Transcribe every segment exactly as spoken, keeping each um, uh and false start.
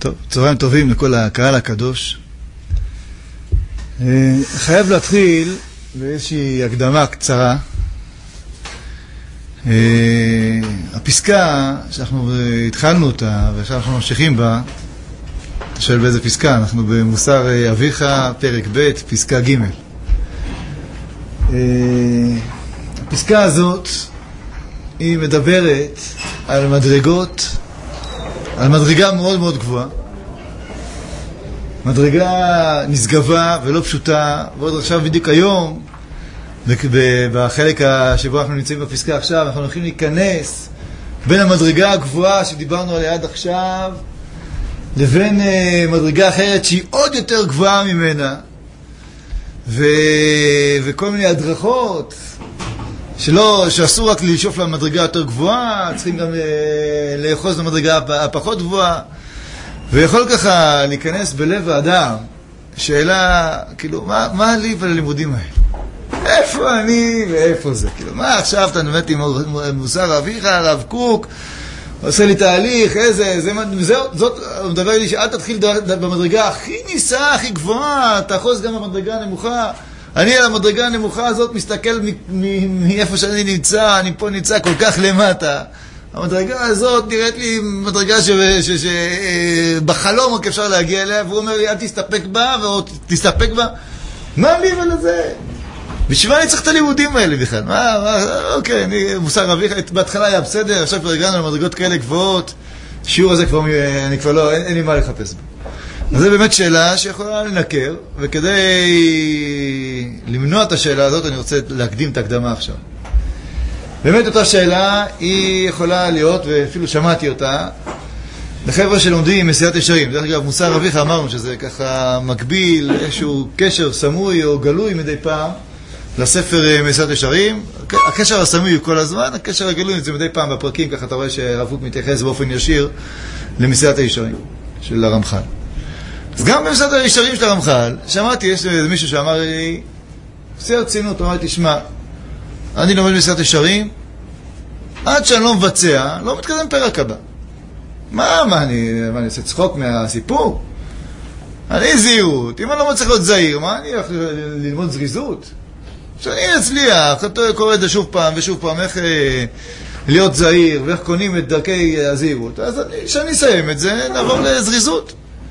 טוב, צהריים טובים לכל הקהל הקדוש. חייב להתחיל באיזושהי הקדמה קצרה. הפסקה שאנחנו התחלנו אותה ועכשיו אנחנו ממשיכים בה, אתה שואל באיזה פסקה? אנחנו במוסר אביך פרק ב' פסקה ג'. הפסקה הזאת היא מדברת על מדרגות, על מדרגה מאוד מאוד גבוהה, מדרגה נשגבה ולא פשוטה. ועוד עכשיו בדיוק היום, בחלק שבו אנחנו נמצאים בפסקה עכשיו, אנחנו הולכים להיכנס בין המדרגה הגבוהה שדיברנו עליה עד עכשיו לבין מדרגה אחרת שהיא עוד יותר גבוהה ממנה, ו... וכל מיני הדרכות שלא, שאסור רק לשאוף למדרגה יותר גבוהה, צריכים גם לאחוז למדרגה הפחות גבוהה. ויכול ככה להיכנס בלב האדם שאלה, כאילו, מה, מה לי וללימודים האלה? איפה אני ואיפה זה? כאילו, מה עכשיו אתה נמת עם מוסר אביך, הרב קוק, עושה לי תהליך, איזה, זה, זה, זאת, הוא מדבר לי שאל תתחיל במדרגה הכי ניסה, הכי גבוהה, תאחוז גם במדרגה הנמוכה. אני על המדרגה הנמוכה הזאת מסתכל מאיפה שאני נמצא, אני פה נמצא כל כך למטה. המדרגה הזאת נראית לי מדרגה שבחלום רק אפשר להגיע אליה, והוא אומר לי, אל תסתפק בה, ועוד תסתפק בה. מה לי ולזה? בשביל מה אני צריך את הלימודים האלה בכלל? מה, מה, אוקיי, אני מוסר אביך, בהתחלה היה בסדר, עכשיו כבר הגענו למדרגות כאלה גבוהות, שיעור הזה כבר, אני כבר לא, אין, אין לי מה לחפש בו. אז זו באמת שאלה שיכולה לנקר, וכדי למנוע את השאלה הזאת, אני רוצה להקדים את הקדמה עכשיו. באמת אותה שאלה היא יכולה להיות, ואפילו שמעתי אותה, לחבר'ה שלומדים מסיעת ישרים. דרך אגב, מוסר אביך אמרנו שזה ככה מקביל, איזשהו קשר סמוי או גלוי מדי פעם, לספר מסיעת ישרים. הקשר הסמוי הוא כל הזמן, הקשר הגלוי זה מדי פעם בפרקים, ככה אתה רואה שהרב קוק מתייחס באופן ישיר למסיעת הישרים של הרמח"ל. אז גם במסיעת הישרים של הרמח"ל, שמעתי, יש מישהו שאמר לי, עושה רצינות, אמרתי, תשמע, אני לומד מסיעת ישרים, עד שאני לא מבצע, לא מתקדם פרק הבא. מה, מה, אני, מה, אני עושה צחוק מהסיפור? אני זהירות. אם אני לא מצליח להיות זהיר, מה, אני הולך ללמוד זריזות? שאני אצליח, אתה קורא את זה שוב פעם ושוב פעם, איך להיות זהיר, ואיך קונים את דרכי הזהירות. אז כשאני אסיים את זה, נעבור לזריזות.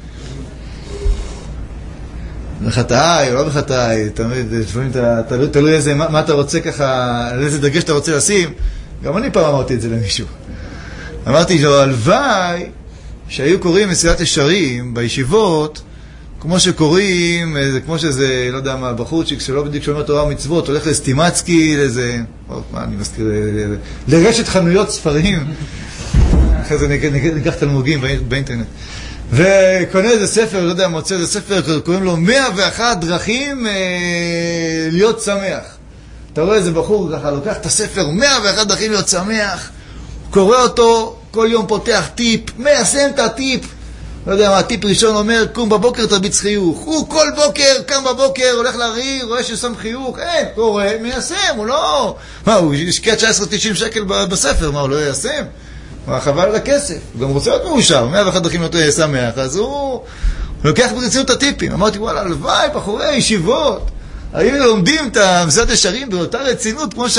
בחטאי או לא בחטאי, תמיד, לפעמים אתה תלוי איזה, מה, מה אתה רוצה ככה, איזה דגש אתה רוצה לשים. גם אני פעם אמרתי את זה למישהו. אמרתי לו, הלוואי שהיו קוראים מסיעת ישרים בישיבות, כמו שקוראים, כמו שזה, לא יודע מה, בחורצ'יק שלא בדיוק שומר תורה ומצוות, הולך לסטימצקי, לאיזה, או, מה אני מזכיר, לרשת חנויות ספרים. אחרי זה ניקח תלמוגים באינטרנט. וקונה איזה ספר, לא יודע, מוצא איזה ספר, קוראים לו מאה ואחת דרכים אה, להיות שמח. אתה רואה איזה בחור ככה, לוקח את הספר, מאה ואחת דרכים להיות שמח, קורא אותו, כל יום פותח טיפ, מיישם את הטיפ. לא יודע מה, הטיפ ראשון אומר, קום בבוקר תרביץ חיוך. הוא כל בוקר, קם בבוקר, הולך להריר, רואה ששם חיוך, אין, קורא, מיישם, הוא לא... מה, הוא השקיע תשע עשרה תשעים שקל בספר, מה, הוא לא יישם? הוא חבל על הכסף, הוא גם רוצה להיות מאושר, מאה ואחת דרכים להיות שמח, אז הוא לוקח ברצינות את הטיפים. אמרתי, וואלה, הלוואי, בחורי הישיבות, היו לומדים את מסיעת ישרים באותה רצינות, כמו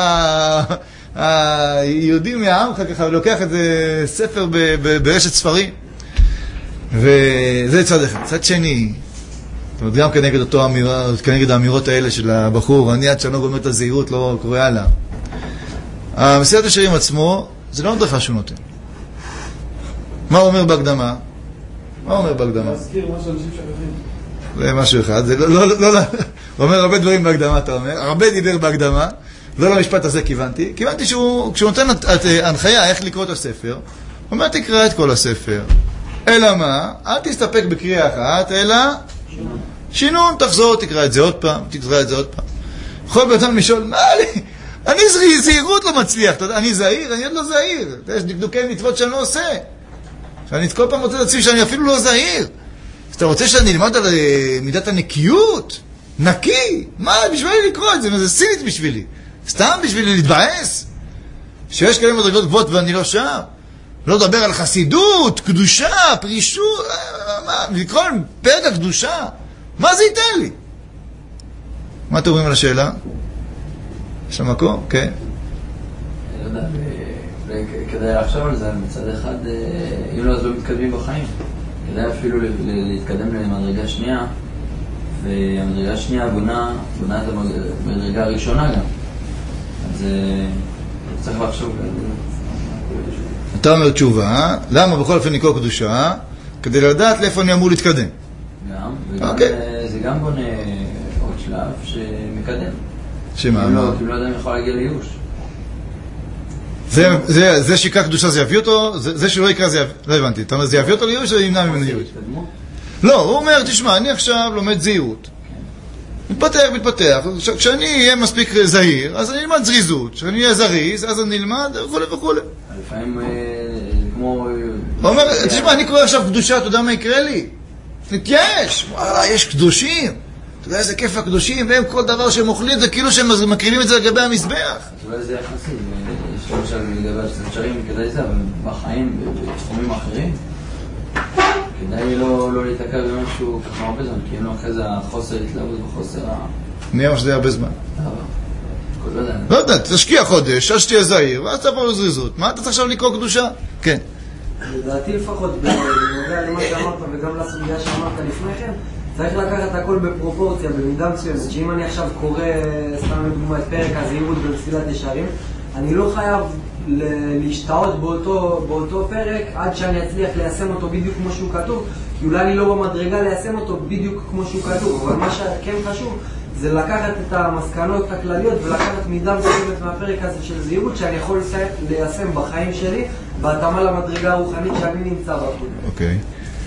שהיהודים מהעמך ככה, ולוקח את זה ספר ברשת ספרים. וזה צד אחד. צד שני, זאת אומרת, גם כנגד אותו אמירה, כנגד האמירות האלה של הבחור, אני עד שאני לא גומר את הזהירות, לא קורא הלאה. המסיעת ישרים עצמו, זה לא מדרכה שהוא נותן. מה הוא אומר בהקדמה? מה הוא אומר בהקדמה? להזכיר משהו אנשים שכחים. זה משהו אחד. זה לא, לא, לא, לא. הוא אומר הרבה דברים בהקדמה, אתה אומר. הרבה דיבר בהקדמה. לא למשפט הזה כיוונתי. כיוונתי שהוא, כשהוא נותן הנחיה איך לקרוא את הספר, הוא אומר, תקרא את כל הספר. אלא מה? אל תסתפק בקריאה אחת, אלא שינון, תחזור, תקרא את זה עוד פעם, תקרא את זה עוד פעם. יכול בעצם לשאול, מה לי? אני זהירות לא מצליח, אני זהיר, אני עוד לא זהיר. יש דקדוקי מצוות שאני לא עושה. שאני כל פעם רוצה להציב שאני אפילו לא זהיר. אז אתה רוצה שאני אלמד על מידת הנקיות? נקי? מה, בשבילי לקרוא את זה? זה סינית בשבילי. סתם בשבילי להתבאס? שיש כאלה מדרגות גבוהות ואני לא שם? לא לדבר על חסידות, קדושה, פרישות, לקרוא פרק הקדושה. מה זה ייתן לי? מה אתם אומרים על השאלה? יש לה מקום? כן. אני לא יודע, כדאי לחשוב על זה, מצד אחד, אם לא, אז לא מתקדמים בחיים. כדאי אפילו להתקדם למדרגה שנייה, והמדרגה השנייה בונה, בונה את המדרגה הראשונה גם. אז צריך לחשוב. אתה אומר תשובה, למה בכל אופן לקרוא קדושה? כדי לדעת לאיפה אני אמור להתקדם. גם, וגם זה גם בונה עוד שלב שמקדם. שמה? אם לא, אם לא אדם יכול להגיע ליוש. זה שיקרא קדושה זה יביא אותו, זה שלא יקרא זה יביא, לא הבנתי, אתה אומר זה יביא אותו ליוש או ימנע ממנו ליוש? לא, הוא אומר, תשמע, אני עכשיו לומד זהירות. מתפתח, מתפתח. כשאני אהיה מספיק זהיר, אז אני אלמד זריזות. כשאני אהיה זריז, אז אני אלמד וכו' וכו'. לפעמים כמו... הוא אומר, תשמע, אני קורא עכשיו קדושה, אתה יודע מה יקרה לי? נתייאש, וואלה, יש קדושים. אתה יודע איזה כיף הקדושים, והם כל דבר שהם אוכלים, זה כאילו שהם מקריבים את זה לגבי המזבח. אולי זה יחסי, יש למשל לגבי שרים כדאי זה, אבל בחיים, בתחומים אחרים, כדאי לא להתעכב במשהו ככה הרבה זמן, כי אם לא אחרי זה החוסר התלהבות וחוסר ה... מי אמר שזה הרבה זמן? לא יודע. לא יודע, תשקיע חודש, אז שתהיה זהיר, ואז תעבור לזריזות. מה אתה צריך עכשיו לקרוא קדושה? כן. לדעתי לפחות, בנוגע למה שאמרת וגם לסוגיה שאמרת לפני כן, צריך לקחת הכל בפרופורציה, במידה מסוימת, שאם אני עכשיו קורא, סתם לדוגמה, את פרק הזהירות במסילת ישרים, אני לא חייב להשתאות באותו, באותו פרק עד שאני אצליח ליישם אותו בדיוק כמו שהוא כתוב, כי אולי אני לא במדרגה ליישם אותו בדיוק כמו שהוא כתוב, אבל מה שכן חשוב זה לקחת את המסקנות הכלליות ולקחת מידה מסוימת מהפרק הזה של זהירות שאני יכול ליישם בחיים שלי בהתאמה למדרגה הרוחנית שאני נמצא בה. אוקיי.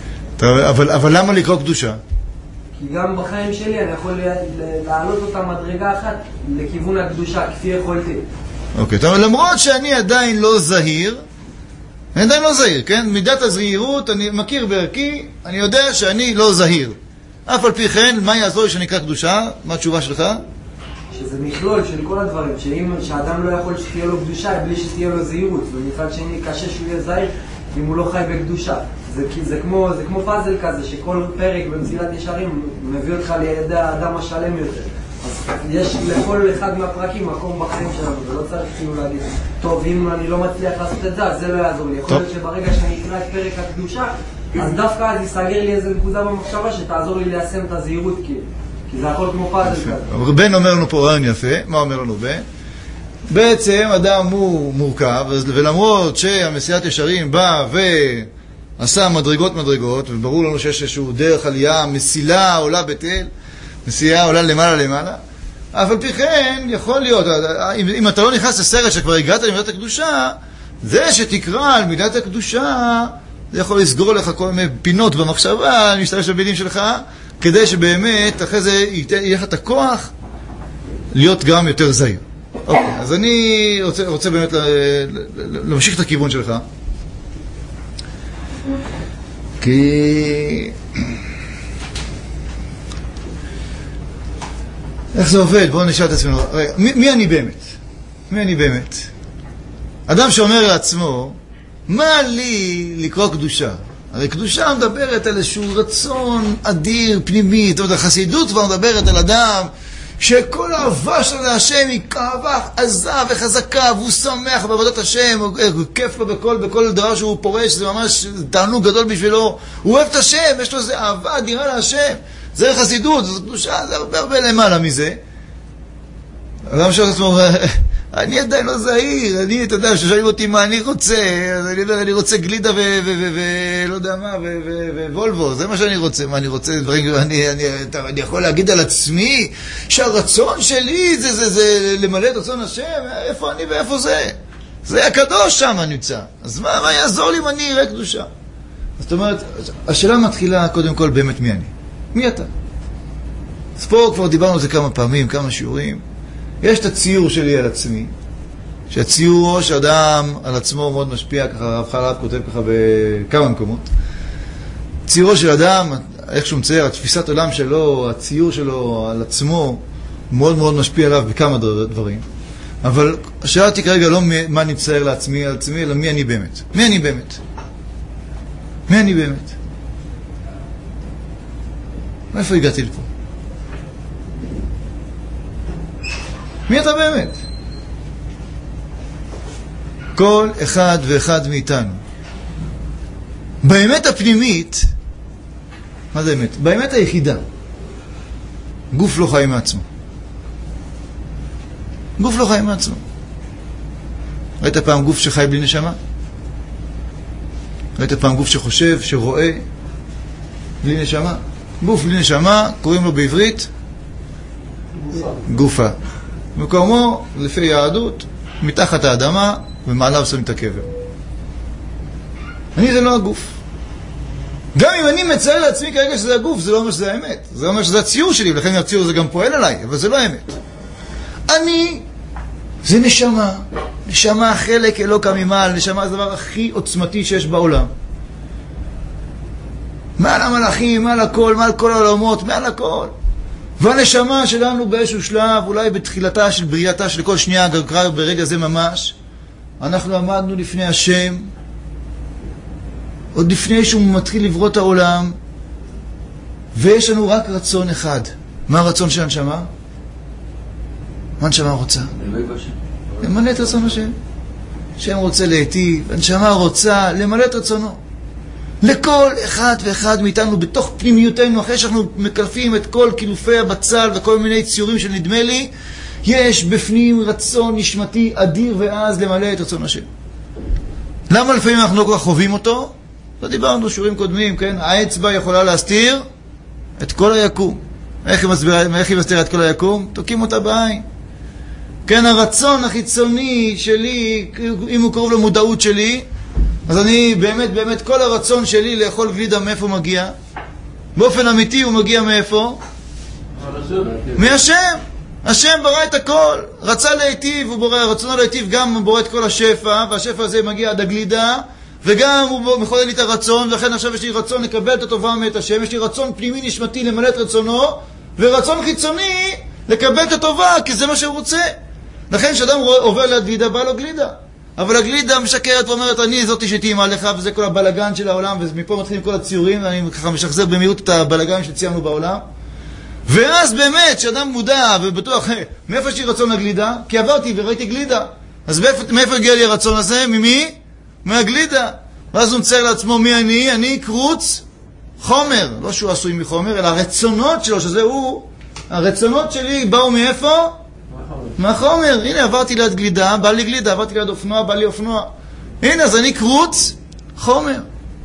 אבל, אבל למה לקרוא קדושה? כי גם בחיים שלי אני יכול להעלות אותה מדרגה אחת לכיוון הקדושה כפי יכולתי. אוקיי, okay, למרות שאני עדיין לא זהיר, אני עדיין לא זהיר, כן? מידת הזהירות, אני מכיר בערכי, אני יודע שאני לא זהיר. אף על פי כן, מה יעזור לי שנקרא קדושה? מה התשובה שלך? שזה מכלול של כל הדברים, שאם, שאדם לא יכול שתהיה לו קדושה בלי שתהיה לו זהירות, ומצד שני קשה שהוא יהיה זהיר אם הוא לא חי בקדושה. זה, זה, כמו, זה כמו פאזל כזה, שכל פרק במסילת ישרים מביא אותך לידי האדם השלם יותר. אז יש לכל אחד מהפרקים מקום בחיים שלנו, ולא צריך כאילו להגיד, טוב, אם אני לא מצליח לעשות את זה, זה לא יעזור לי. יכול להיות שברגע שאני אקרא את פרק הקדושה, אז דווקא אז יסגר לי איזה נקודה במחשבה שתעזור לי ליישם את הזהירות, כי, כי זה הכל כמו פאזל כזה. בן אומר לנו פה רעיון יפה, מה אומר לנו בן? בעצם אדם הוא מורכב, ולמרות שהמסילת ישרים בא ועשה מדרגות מדרגות, וברור לנו שיש איזשהו דרך עלייה, מסילה עולה בתל, נסיעה עולה למעלה למעלה, אף על פי כן יכול להיות, אם, אם אתה לא נכנס לסרט שכבר הגעת למידת הקדושה, זה שתקרא על מידת הקדושה, זה יכול לסגור לך כל מיני פינות במחשבה, אני משתמש במילים שלך, כדי שבאמת אחרי זה יהיה לך את הכוח להיות גם יותר זהיר. אוקיי, אז אני רוצה, רוצה באמת להמשיך את הכיוון שלך, כי... איך זה עובד? בואו נשאל את עצמנו. רגע, מי, מי אני באמת? מי אני באמת? אדם שאומר לעצמו, מה לי לקרוא קדושה? הרי קדושה מדברת על איזשהו רצון אדיר, פנימי. זאת אומרת, החסידות כבר מדברת על אדם שכל האהבה שלו להשם היא כאבה עזה וחזקה, והוא שמח בעבודת השם, הוא, הוא כיף לו בכל, בכל דבר שהוא פורש, זה ממש תענוג גדול בשבילו. הוא אוהב את השם, יש לו איזו אהבה אדירה להשם. זה חסידות, זו קדושה, זה הרבה הרבה למעלה מזה. אדם שואל את עצמו, אני עדיין לא זהיר, אני, אתה יודע, ששואלים אותי מה אני רוצה, אני, אני רוצה גלידה ולא יודע מה, ווולבו, זה מה שאני רוצה, מה אני רוצה, דברים, אני, אני, אני יכול להגיד על עצמי שהרצון שלי זה, זה, זה למלא את רצון השם, איפה אני ואיפה זה? זה הקדוש שם נמצא. אז מה, מה יעזור לי אם אני אראה קדושה? זאת אומרת, השאלה מתחילה קודם כל באמת מי אני. מי אתה? אז פה כבר דיברנו על זה כמה פעמים, כמה שיעורים. יש את הציור שלי על עצמי, שהציורו שאדם על עצמו מאוד משפיע, ככה הרב חלב כותב ככה בכמה מקומות. ציורו של אדם, איך שהוא מצייר, התפיסת עולם שלו, הציור שלו על עצמו, מאוד מאוד משפיע עליו בכמה דברים. אבל שאלתי כרגע לא מה אני מצייר לעצמי, על עצמי, אלא מי אני באמת. מי אני באמת? מי אני באמת? מאיפה הגעתי לפה? מי אתה באמת? כל אחד ואחד מאיתנו. באמת הפנימית, מה זה באמת? באמת היחידה. גוף לא חי מעצמו. גוף לא חי מעצמו. ראית פעם גוף שחי בלי נשמה? ראית פעם גוף שחושב, שרואה, בלי נשמה? גוף בלי נשמה, קוראים לו בעברית? גופה. גופה. מקומו, לפי יהדות, מתחת האדמה, ומעליו שמים את הקבר. אני זה לא הגוף. גם אם אני מצייר לעצמי כרגע שזה הגוף, זה לא אומר שזה האמת. זה אומר שזה הציור שלי, ולכן הציור זה גם פועל עליי, אבל זה לא האמת. אני, זה נשמה. נשמה חלק אלוקא ממעל. נשמה זה הדבר הכי עוצמתי שיש בעולם. מעל המלאכים, מעל הכל, מעל כל העולמות, מעל הכל. והנשמה שלנו באיזשהו שלב, אולי בתחילתה של בריאתה של כל שנייה, גם ברגע זה ממש, אנחנו עמדנו לפני השם, עוד לפני שהוא מתחיל לברוא את העולם, ויש לנו רק רצון אחד. מה הרצון של הנשמה? מה הנשמה רוצה? למלא את רצון השם. השם רוצה להיטיב, הנשמה רוצה למלא את רצונו. לכל אחד ואחד מאיתנו בתוך פנימיותנו, אחרי שאנחנו מקלפים את כל קילופי הבצל וכל מיני ציורים של נדמה לי, יש בפנים רצון נשמתי אדיר ואז למלא את רצון השם. למה לפעמים אנחנו לא כל כך חווים אותו? לא דיברנו שיעורים קודמים, כן? האצבע יכולה להסתיר את כל היקום. איך היא מסבירה, איך היא מסתירה את כל היקום? תוקים אותה בעין. כן, הרצון החיצוני שלי, אם הוא קרוב למודעות שלי, אז אני באמת, באמת, כל הרצון שלי לאכול גלידה מאיפה מגיע? באופן אמיתי הוא מגיע מאיפה? מהשם. השם ברא את הכל, רצה להיטיב, הוא בורא, רצונו להיטיב, גם הוא בורא את כל השפע, והשפע הזה מגיע עד הגלידה, וגם הוא מחולל לי את הרצון, ולכן עכשיו יש לי רצון לקבל את הטובה מאת השם, יש לי רצון פנימי נשמתי למלא את רצונו, ורצון חיצוני לקבל את הטובה, כי זה מה שהוא רוצה. לכן כשאדם עובר ליד גלידה, בא לו גלידה. אבל הגלידה משקרת ואומרת, אני זאתי שתאימה לך, וזה כל הבלגן של העולם, ומפה מתחילים כל הציורים, ואני ככה משחזר במהירות את הבלגן שציינו בעולם. ואז באמת, שאדם מודע ובטוח, מאיפה יש לי רצון לגלידה? כי עברתי וראיתי גלידה. אז מאיפה הגיע לי הרצון הזה? ממי? מהגלידה. ואז הוא מצייר לעצמו מי אני? אני קרוץ חומר. לא שהוא עשוי מחומר, אלא הרצונות שלו, שזה הוא, הרצונות שלי באו מאיפה? מהחומר. הנה, עברתי ליד גלידה, בא לי גלידה, עברתי ליד אופנוע, בא לי אופנוע. הנה, אז אני קרוץ חומר.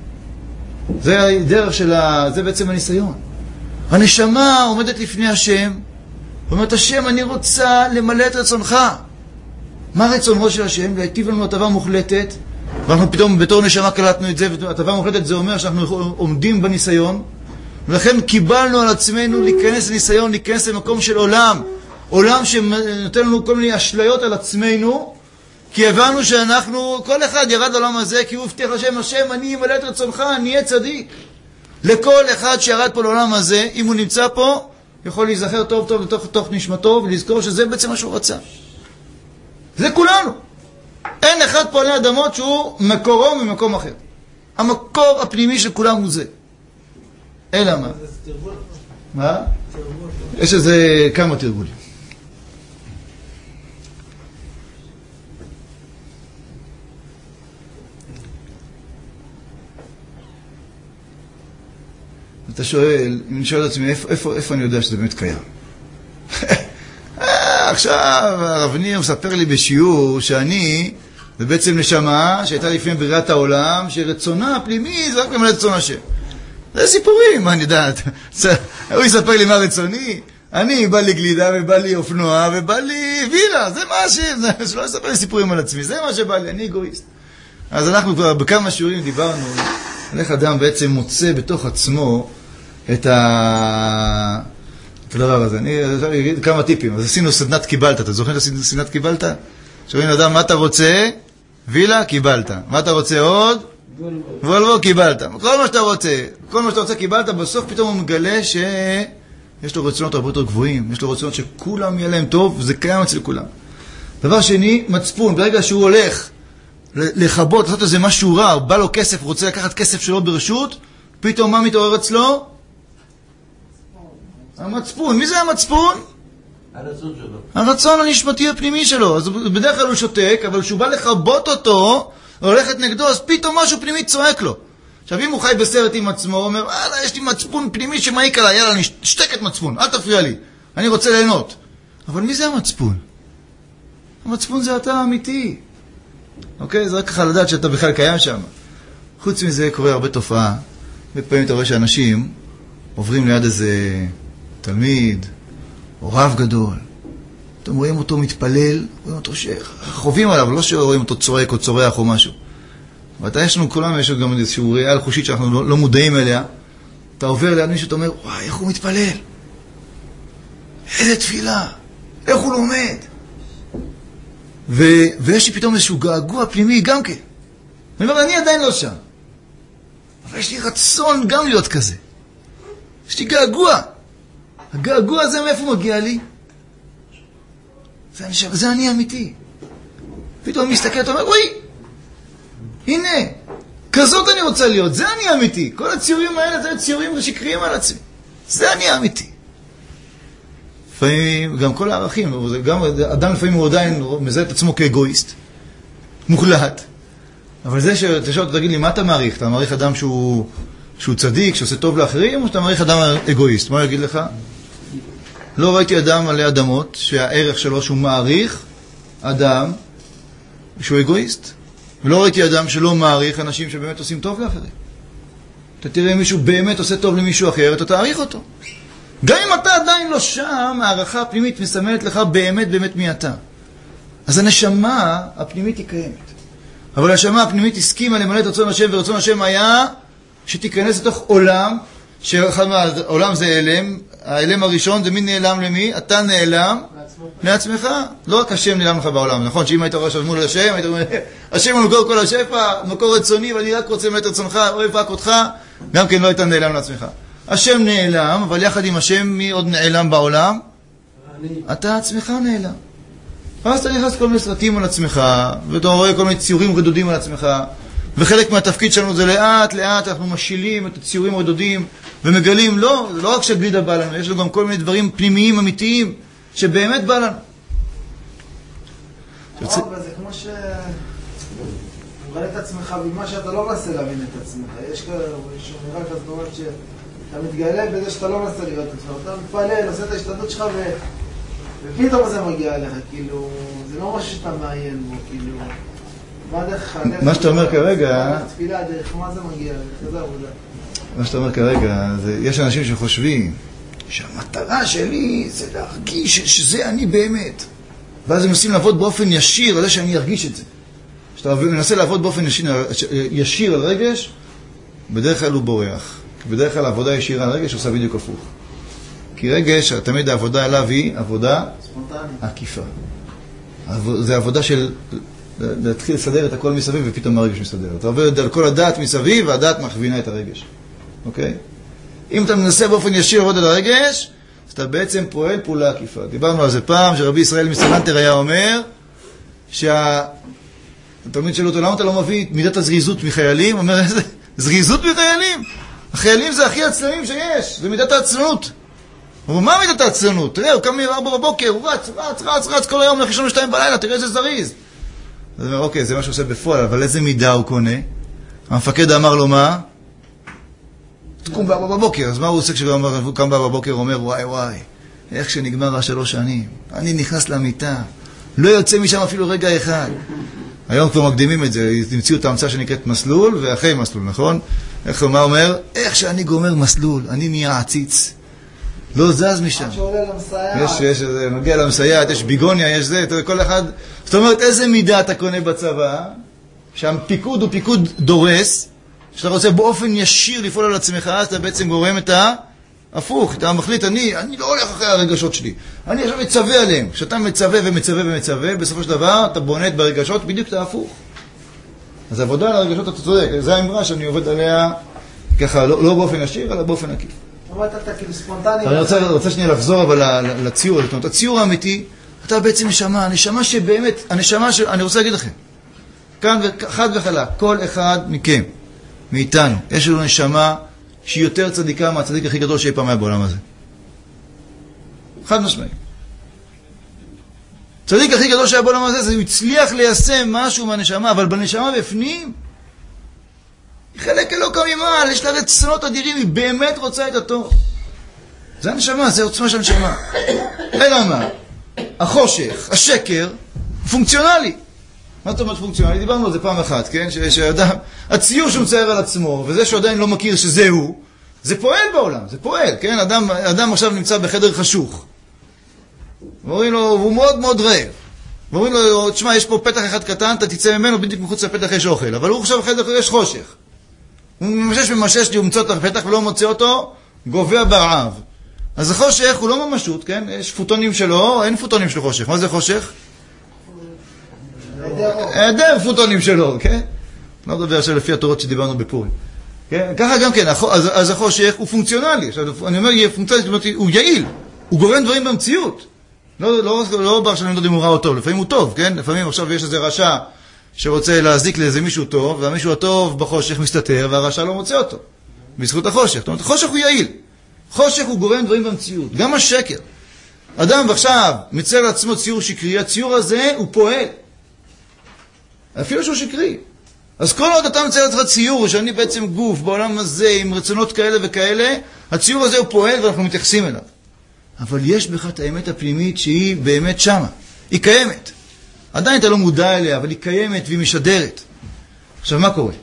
זה הדרך של ה... זה בעצם הניסיון. הנשמה עומדת לפני השם, ואומרת, השם, אני רוצה למלא את רצונך. מה רצונו של השם? להיטיב לנו הטבה מוחלטת, ואנחנו פתאום בתור נשמה קלטנו את זה, והטבה מוחלטת זה אומר שאנחנו עומדים בניסיון, ולכן קיבלנו על עצמנו להיכנס לניסיון, להיכנס למקום של עולם, עולם שנותן לנו כל מיני אשליות על עצמנו, כי הבנו שאנחנו, כל אחד ירד לעולם הזה, כי הוא הבטיח לשם, השם, אני אמלא את רצונך, אני אהיה צדיק. לכל אחד שירד פה לעולם הזה, אם הוא נמצא פה, יכול להיזכר טוב טוב לתוך תוך נשמתו, ולזכור שזה בעצם מה שהוא רצה. זה כולנו. אין אחד פה עלי אדמות שהוא מקורו ממקום אחר. המקור הפנימי של כולם הוא זה. אלא מה? מה? יש איזה כמה תרגולים. אתה שואל, אם אני שואל את עצמי, איפה, איפה, איפה אני יודע שזה באמת קיים? עכשיו, הרב ניר מספר לי בשיעור שאני, זה בעצם נשמה שהייתה לפני בריאת העולם, שרצונה הפנימי זה רק למלא את רצון השם. זה סיפורים, מה אני יודעת? הוא יספר לי מה רצוני, אני, בא לי גלידה ובא לי אופנוע ובא לי וילה, זה מה ש... שלא יספר לי סיפורים על עצמי, זה מה שבא לי, אני אגואיסט. אז אנחנו כבר בכמה שיעורים דיברנו, על איך אדם בעצם מוצא בתוך עצמו את ה... את הדבר הזה. אני אגיד כמה טיפים. אז עשינו סדנת קיבלת. אתה זוכר את הסדנת קיבלת? שואלים אדם, מה אתה רוצה? וילה, קיבלת. מה אתה רוצה עוד? וולבו, קיבלת. כל מה שאתה רוצה. כל מה שאתה רוצה קיבלת. בסוף פתאום הוא מגלה שיש לו רצונות הרבה יותר גבוהים. יש לו רצונות שכולם יהיה להם טוב, וזה קיים אצל כולם. דבר שני, מצפון. ברגע שהוא הולך לחבות, לעשות איזה משהו רע, בא לו כסף, הוא רוצה לקחת כסף שלו ברשות, פתאום מה מתעורר אצלו? המצפון. מי זה המצפון? הרצון שלו. הרצון הנשמתי הפנימי שלו. אז בדרך כלל הוא שותק, אבל כשהוא בא לחבות אותו, הולכת נגדו, אז פתאום משהו פנימי צועק לו. עכשיו, אם הוא חי בסרט עם עצמו, הוא אומר, יאללה, יש לי מצפון פנימי שמעיק עליי, יאללה, נשתק את מצפון, אל תפריע לי, אני רוצה ליהנות. אבל מי זה המצפון? המצפון זה אתה האמיתי. אוקיי? זה רק ככה לדעת שאתה בכלל קיים שם. חוץ מזה קורה הרבה תופעה. בפעמים אתה רואה שאנשים עוברים ליד איזה תלמיד, או רב גדול. אתם רואים אותו מתפלל, רואים אותו שחווים עליו, לא שרואים אותו צועק או צורח או משהו. ואתה יש לנו כולם, יש לנו גם איזשהו ראייה חושית שאנחנו לא, לא מודעים אליה. אתה עובר ליד מישהו, אתה אומר, וואי, איך הוא מתפלל? איזה תפילה, איך הוא לומד? ו, ויש לי פתאום איזשהו געגוע פנימי גם כן. אני אומר, אני עדיין לא שם. אבל יש לי רצון גם להיות כזה. יש לי געגוע. הגעגוע הזה מאיפה מגיע לי? זה אני, זה אני אמיתי. פתאום מסתכל, אתה אומר, וואי, הנה, כזאת אני רוצה להיות, זה אני אמיתי. כל הציורים האלה זה ציורים שקריים על עצמי. זה אני אמיתי. לפעמים, גם כל הערכים, גם אדם לפעמים הוא עדיין מזהה את עצמו כאגואיסט, מוחלט. אבל זה שתשאל, תגיד לי, מה אתה מעריך? אתה מעריך אדם שהוא, שהוא צדיק, שעושה טוב לאחרים, או שאתה מעריך אדם אגואיסט? מה יגיד לך? לא ראיתי אדם עלי אדמות שהערך שלו שהוא מעריך אדם שהוא אגואיסט. ולא ראיתי אדם שלא מעריך אנשים שבאמת עושים טוב לאחרים. אתה תראה מישהו באמת עושה טוב למישהו אחר, אתה תעריך אותו. גם אם אתה עדיין לא שם, הערכה הפנימית מסמלת לך באמת באמת מי אתה. אז הנשמה הפנימית היא קיימת. אבל הנשמה הפנימית הסכימה למלא את רצון השם, ורצון השם היה שתיכנס לתוך עולם, שאחד מהעולם זה אלם, האלם הראשון זה מי נעלם למי? אתה נעלם לעצמך. לא רק השם נעלם לך בעולם, נכון? שאם היית ראש מול השם, היית אומר, השם הוא מקור כל השפע, מקור רצוני, ואני רק רוצה למלא את רצונך, אוהב רק אותך, גם כן לא היית נעלם לעצמך. השם נעלם, אבל יחד עם השם, מי עוד נעלם בעולם? אתה עצמך נעלם. ואז אתה נכנס כל מיני סרטים על עצמך, ואתה רואה כל מיני ציורים רדודים על עצמך, וחלק מהתפקיד שלנו זה לאט לאט אנחנו משילים את הציורים הרדודים, ומגלים, לא, לא רק שגלידה בא לנו, יש לנו גם כל מיני דברים פנימיים, אמיתיים, שבאמת בא לנו. אבל זה כמו ש... מראה את עצמך במה שאתה לא מנסה להבין את עצמך. יש אמירה כזאת אומרת שאתה מתגלה בזה שאתה לא מנסה להיות את עצמך. אתה מתפלל, עושה את ההשתדלות שלך ו... ופתאום זה מגיע אליך, כאילו, זה לא משהו שאתה מעיין בו, כאילו, מה דרך... מה שאתה אומר כרגע... תפילה, דרך מה זה מגיע אליך, זה עבודה. מה שאתה אומר כרגע, זה, יש אנשים שחושבים שהמטרה שלי זה להרגיש שזה אני באמת. ואז הם מנסים לעבוד באופן ישיר על זה שאני ארגיש את זה. כשאתה מנסה לעבוד באופן ישיר, ישיר על רגש, בדרך כלל הוא בורח. בדרך כלל העבודה ישירה על רגש עושה בדיוק הפוך. כי רגש, תמיד העבודה עליו היא עבודה עקיפה. זה עבודה של להתחיל לסדר את הכל מסביב ופתאום הרגש מסדר. אתה עובד על כל הדעת מסביב והדעת מכווינה את הרגש. אוקיי? אם אתה מנסה באופן ישיר לעבוד על הרגש, אז אתה בעצם פועל פעולה עקיפה. דיברנו על זה פעם, שרבי ישראל מסלנטר היה אומר, שהתלמיד שלו אותו, למה אתה לא מביא מידת הזריזות מחיילים? הוא אומר, איזה זריזות מחיילים? החיילים זה הכי עצלנים שיש, זה מידת העצלנות. הוא אומר, מה מידת העצלנות? תראה, הוא קם מארבע בבוקר, הוא רץ, רץ, רץ, רץ כל היום, לחישון ושתיים בלילה, תראה איזה זריז. אז הוא אומר, אוקיי, זה מה שעושה בפועל, אבל איזה מידה הוא קונה? המפקד אמר לו, מה? תקום בארבע בבוקר. אז מה הוא עושה כשהוא קם בארבע בבוקר? הוא אומר, וואי וואי, איך שנגמר השלוש שנים. אני נכנס למיטה, לא יוצא משם אפילו רגע אחד. היום כבר מקדימים את זה, נמציאו את ההמצאה שנקראת מסלול, ואחרי מסלול, נכון? איך הוא אומר? איך שאני גומר מסלול, אני נהיה עציץ. לא זז משם. שעולה למסייעת. יש, יש, מגיע למסייעת, יש ביגוניה, יש זה, כל אחד... זאת אומרת, איזה מידה אתה קונה בצבא, שהפיקוד הוא פיקוד דורס, שאתה רוצה באופן ישיר לפעול על עצמך, אז אתה בעצם גורם את ההפוך, אתה מחליט, אני, אני לא הולך אחרי הרגשות שלי, אני עכשיו מצווה עליהם. כשאתה מצווה ומצווה ומצווה, בסופו של דבר אתה בונט ברגשות, בדיוק אתה הפוך. אז העבודה על הרגשות אתה צודק, זה האמרה שאני עובד עליה ככה, לא, לא באופן ישיר, אלא באופן עקיף. אומרת אתה כאילו ספונטני. אני רוצה, רוצה שנייה לחזור אבל לציור, זאת אומרת, הציור האמיתי, אתה בעצם נשמה, נשמה שבאמת, הנשמה ש... אני רוצה להגיד לכם, כאן חד וחלק, כל אחד מכם, מאיתנו, יש לנו נשמה שהיא יותר צדיקה מהצדיק הכי גדול שאי פעם היה בעולם הזה. חד משמעי. צדיק הכי גדול שהיה בעולם הזה, זה הוא הצליח ליישם משהו מהנשמה, אבל בנשמה בפנים, היא חלק אלוקה ממעל, יש לה רצונות אדירים, היא באמת רוצה את הטוב. זה הנשמה, זה עוצמה של הנשמה. אלא מה? החושך, השקר, פונקציונלי. מה זאת אומרת פונקציונלי? דיברנו על זה פעם אחת, כן? שאדם, הציור שהוא מצייר על עצמו, וזה שהוא עדיין לא מכיר שזה הוא, זה פועל בעולם, זה פועל, כן? אדם, אדם עכשיו נמצא בחדר חשוך. ואומרים לו, הוא מאוד מאוד רעב. ואומרים לו, תשמע, יש פה פתח אחד קטן, אתה תצא ממנו, בדיוק מחוץ לפתח יש אוכל. אבל הוא עכשיו בחדר, יש חושך. הוא ממשש ממשש לי, הוא ממצא את הפתח ולא מוצא אותו, גובע ברעב. אז החושך הוא לא ממשות, כן? יש פוטונים שלו, אין פוטונים של חושך. מה זה חושך? היעדר פוטונים שלו, כן? לא מדבר עכשיו לפי התורות שדיברנו בפורים. כן? ככה גם כן, אז, אז החושך הוא פונקציונלי. עכשיו, אני אומר, יהיה פונקציונלי, הוא יעיל. הוא גורם דברים במציאות. לא, לא, לא בא עכשיו למדוד אם הוא רע או טוב. לפעמים הוא טוב, כן? לפעמים עכשיו יש איזה רשע שרוצה להזיק לאיזה מישהו טוב, והמישהו הטוב בחושך מסתתר, והרשע לא מוצא אותו. בזכות החושך. זאת אומרת, החושך הוא יעיל. חושך הוא גורם דברים במציאות. גם השקר. אדם עכשיו מצייר לעצמו ציור שקרי, הציור הזה הוא פועל. אפילו שהוא שקרי. אז כל עוד אתה מצייר לעצמך ציור, שאני בעצם גוף בעולם הזה עם רצונות כאלה וכאלה, הציור הזה הוא פועל ואנחנו מתייחסים אליו. אבל יש בך את האמת הפנימית שהיא באמת שמה. היא קיימת. עדיין אתה לא מודע אליה, אבל היא קיימת והיא משדרת. עכשיו, מה קורה?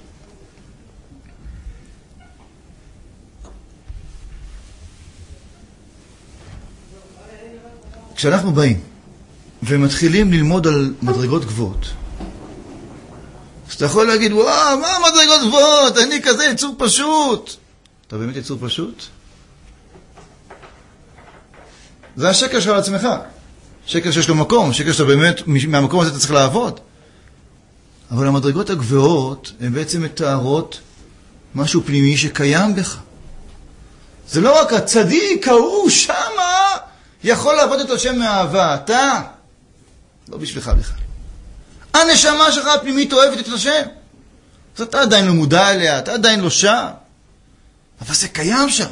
כשאנחנו באים ומתחילים ללמוד על מדרגות גבוהות, אז אתה יכול להגיד, וואו, מה מדרגות גבוהות? אני כזה יצור פשוט. אתה באמת יצור פשוט? זה השקר שלך על עצמך. שקר שיש לו מקום, שקר שאתה באמת, מהמקום הזה אתה צריך לעבוד. אבל המדרגות הגבוהות הן בעצם מתארות משהו פנימי שקיים בך. זה לא רק הצדיק, ההוא שמה, יכול לעבוד את השם מאהבה. אתה, לא בשבילך בכלל. הנשמה שלך הפנימית אוהבת את השם. אז אתה עדיין לא מודע אליה, אתה עדיין לא שם. אבל זה קיים שם.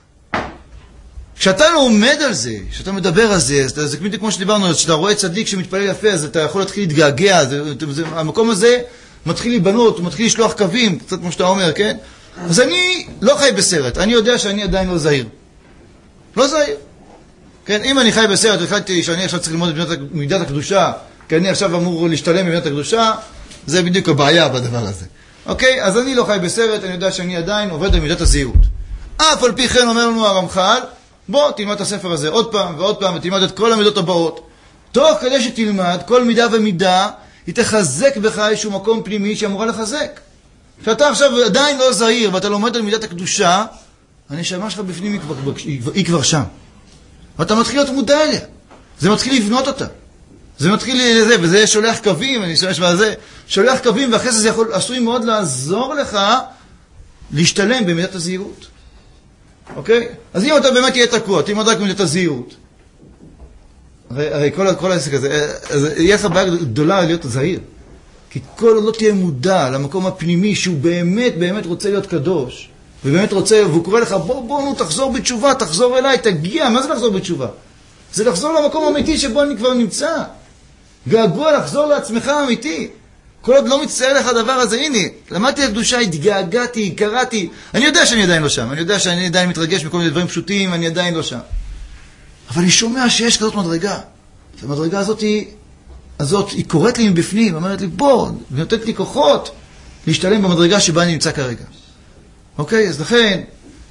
כשאתה לא עומד על זה, כשאתה מדבר על זה, אז זה כמו שדיברנו, כשאתה רואה צדיק שמתפלל יפה, אז אתה יכול להתחיל להתגעגע, זה, זה, המקום הזה מתחיל להיבנות, הוא מתחיל לשלוח קווים, קצת כמו שאתה אומר, כן? אז אני לא חי בסרט, אני יודע שאני עדיין לא זהיר. לא זהיר. כן, אם אני חי בסרט, החלטתי שאני עכשיו צריך ללמוד את מידת הקדושה, כי אני עכשיו אמור להשתלם במידת הקדושה, זה בדיוק הבעיה בדבר הזה. אוקיי? אז אני לא חי בסרט, אני יודע שאני עדיין עובד במידת הזהירות. אף על פי כן אומר לנו הרמח"ל, בוא תלמד את הספר הזה עוד פעם ועוד פעם, ותלמד את כל המידות הבאות. תוך כדי שתלמד, כל מידה ומידה, היא תחזק בך איזשהו מקום פנימי שאמורה לחזק. כשאתה עכשיו עדיין לא זהיר, ואתה לומד על מידת הקדושה, הנשמה שלך בפנים היא כבר, היא כבר שם. ואתה מתחיל להיות מודע אליה. זה מתחיל לבנות אותה. זה מתחיל לזה, וזה שולח קווים, אני שומע שמה זה, שולח קווים, ואחרי זה זה יכול, עשוי מאוד לעזור לך להשתלם במידת הזהירות. אוקיי? אז אם אתה באמת תהיה תקוע, תלמד רק במידת הזהירות. הרי, הרי כל, כל העסק הזה, אז יהיה לך בעיה גדולה להיות זהיר. כי כל עוד לא תהיה מודע למקום הפנימי שהוא באמת, באמת רוצה להיות קדוש, ובאמת רוצה, והוא קורא לך, בוא, בוא, נו, תחזור בתשובה, תחזור אליי, תגיע. מה זה לחזור בתשובה? זה לחזור למקום האמיתי שבו אני כבר נמצא. געגוע לחזור לעצמך האמיתי. כל עוד לא מצטער לך הדבר הזה, הנה, למדתי לקדושה, התגעגעתי, קראתי. אני יודע שאני עדיין לא שם, אני יודע שאני עדיין מתרגש מכל מיני דברים פשוטים, אני עדיין לא שם. אבל אני שומע שיש כזאת מדרגה. והמדרגה הזאת היא, הזאת, היא קוראת לי מבפנים, אומרת לי, בוא, ונותנת לי כוחות להשתלם במדרגה שבה אני נמצא כרגע. אוקיי, אז לכן,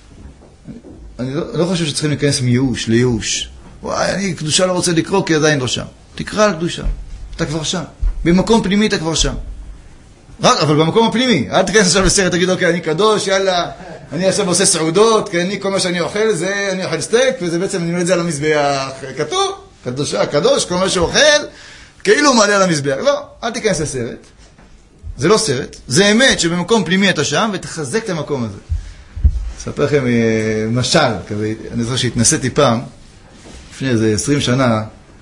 אני לא, לא חושב שצריכים להיכנס מייאוש לייאוש. וואי, אני קדושה לא רוצה לקרוא כי עדיין לא שם. תקרא על קדושה, אתה כבר שם. במקום פנימי אתה כבר שם. רק, אבל במקום הפנימי. אל תיכנס עכשיו לסרט, תגיד, אוקיי, אני קדוש, יאללה, אני עכשיו עושה סעודות, כי אני, כל מה שאני אוכל זה, אני אוכל סטייק, וזה בעצם, אני מלא את זה על המזבח. כתוב, קדושה, קדוש, כל מה שאוכל, כאילו הוא מעלה על המזבח. לא, אל תיכנס לסרט. זה לא סרט. זה אמת שבמקום פנימי אתה שם, ותחזק את המקום הזה. אספר לכם משל, כזה, אני זוכר שהתנסיתי פעם, לפני איזה עשרים שנה,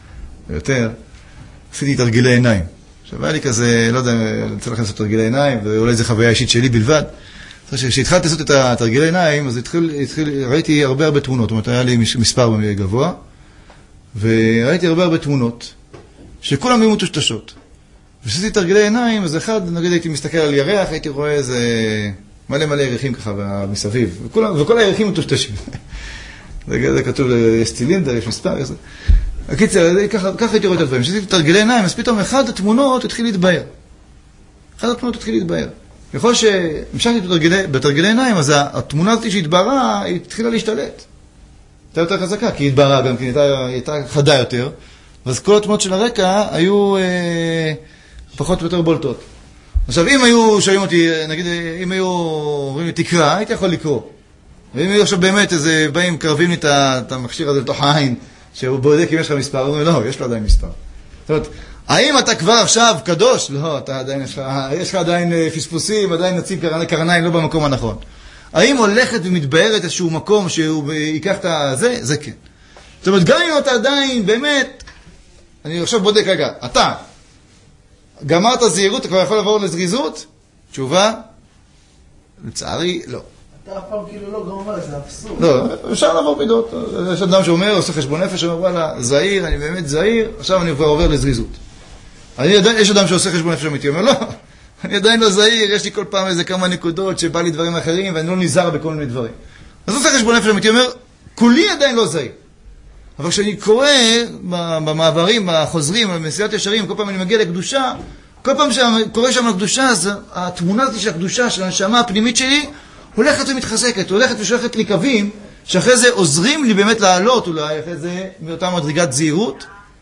ויותר, עשיתי תרגילי עיניים. עכשיו היה לי כזה, לא יודע, אני רוצה לכם לעשות תרגילי עיניים, ואולי זו חוויה אישית שלי בלבד. כשהתחלתי לעשות את התרגילי עיניים, אז התחיל, התחיל, ראיתי הרבה הרבה תמונות, זאת אומרת, היה לי מספר גבוה, וראיתי הרבה הרבה תמונות, שכולם היו מטושטשות. וכשעשיתי תרגילי עיניים, אז אחד, נגיד הייתי מסתכל על ירח, הייתי רואה איזה מלא מלא ירחים ככה מסביב, וכולם, וכל הירחים מטושטשים. זה, זה כתוב, יש צילינדר, יש מספר, יש... הקיצר, ככה, ככה הייתי רואה את הדברים. כשעשיתי תרגילי עיניים, אז פתאום אחד התמונות התחיל להתבהר. אחד התמונות התחיל להתבהר. ככל שהמשכתי בתרגילי עיניים, אז התמונה הזאת שהתבהרה, היא התחילה להשתלט. הייתה יותר חזקה, כי היא התבהרה גם, כי היא הייתה, היא הייתה חדה יותר, ואז כל התמונות של הרקע היו אה, פחות ויותר בולטות. עכשיו, אם היו שואלים אותי, נגיד, אם היו אומרים לי תקרא, הייתי יכול לקרוא. ואם היו עכשיו באמת איזה, באים, קרבים לי את המכשיר הזה לתוך העין, שהוא בודק אם יש לך מספר, אומרים, לא, יש לו עדיין מספר. זאת אומרת, האם אתה כבר עכשיו קדוש? לא, אתה עדיין, יש לך, יש לך עדיין פספוסים, עדיין נציב קרניים, לא במקום הנכון. האם הולכת ומתבהרת איזשהו מקום שהוא ייקח את זה? זה כן. זאת אומרת, גם אם אתה עדיין, באמת, אני עכשיו בודק רגע, אתה, גמרת זהירות, אתה כבר יכול לעבור לזריזות? תשובה? לצערי, לא. אתה אף פעם כאילו לא גמר, זה אבסורד. לא, אפשר לעבור מידות. יש אדם שאומר, עושה חשבון נפש, אומר, וואלה, זהיר, אני באמת זהיר, עכשיו אני כבר עובר לזריזות. אני עדיין, יש אדם שעושה חשבון נפש אמיתי, אומר, לא, אני עדיין לא זהיר, יש לי כל פעם איזה כמה נקודות שבא לי דברים אחרים, ואני לא נזהר בכל מיני דברים. אז עושה חשבון נפש אמיתי, אומר, כולי עדיין לא זהיר. אבל כשאני קורא במעברים, בחוזרים, במסילת ישרים, כל פעם אני מגיע לקדושה, כל פעם שאני קורא שם לקדושה, אז התמונה הזאת של הקדושה, של הנשמה הפנימית שלי, הולכת ומתחזקת, הולכת ושולחת לי קווים, שאחרי זה עוזרים לי באמת לעלות, אולי אחרי זה מאותה מדרגת זהירות,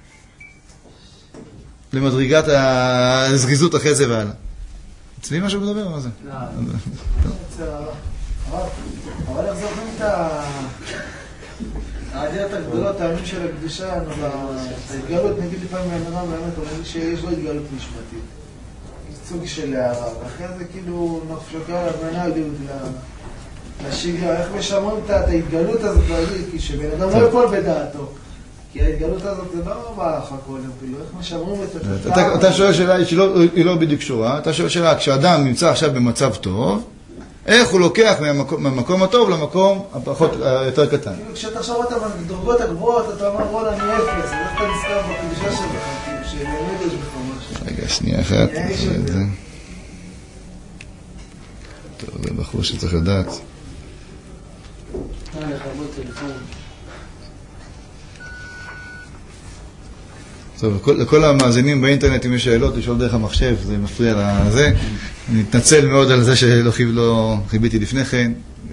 למדרגת הזריזות אחרי זה והלאה. אצלי משהו מדבר? מה זה? לא. אבל איך זוכרים את העדיות הגדולות, העמים של הקדושה, ההתגלות, נגיד לפעמים מהאמרה, באמת אומרים שיש לו התגלות נשמתית. סוג של הערה, ואחרי זה כאילו נפשוקה לבנה לשגרה, איך משמרים את ההתגלות הזאת להגיד, כי שבן אדם לא יפול בדעתו, כי ההתגלות הזאת זה לא בא אחר קודם, כאילו, איך משמרים את התוצאה. אתה שואל שאלה שהיא לא בדיוק קשורה, אתה שואל שאלה, כשאדם נמצא עכשיו במצב טוב, איך הוא לוקח מהמקום הטוב למקום הפחות, היותר קטן. כאילו, כשאתה עכשיו אתה בדרגות הגבוהות, אתה אומר, וואלה, אני אפס, אז איך אתה נזכר בקדושה שלך, כאילו, שנעמיד יש בך משהו. רגע, שנייה אחת. טוב, זה בחור שצריך לדעת. טוב, לכל המאזינים באינטרנט, אם יש שאלות, לשאול דרך המחשב, זה מפריע לזה. אני מתנצל מאוד על זה שלא חיביתי לפני כן.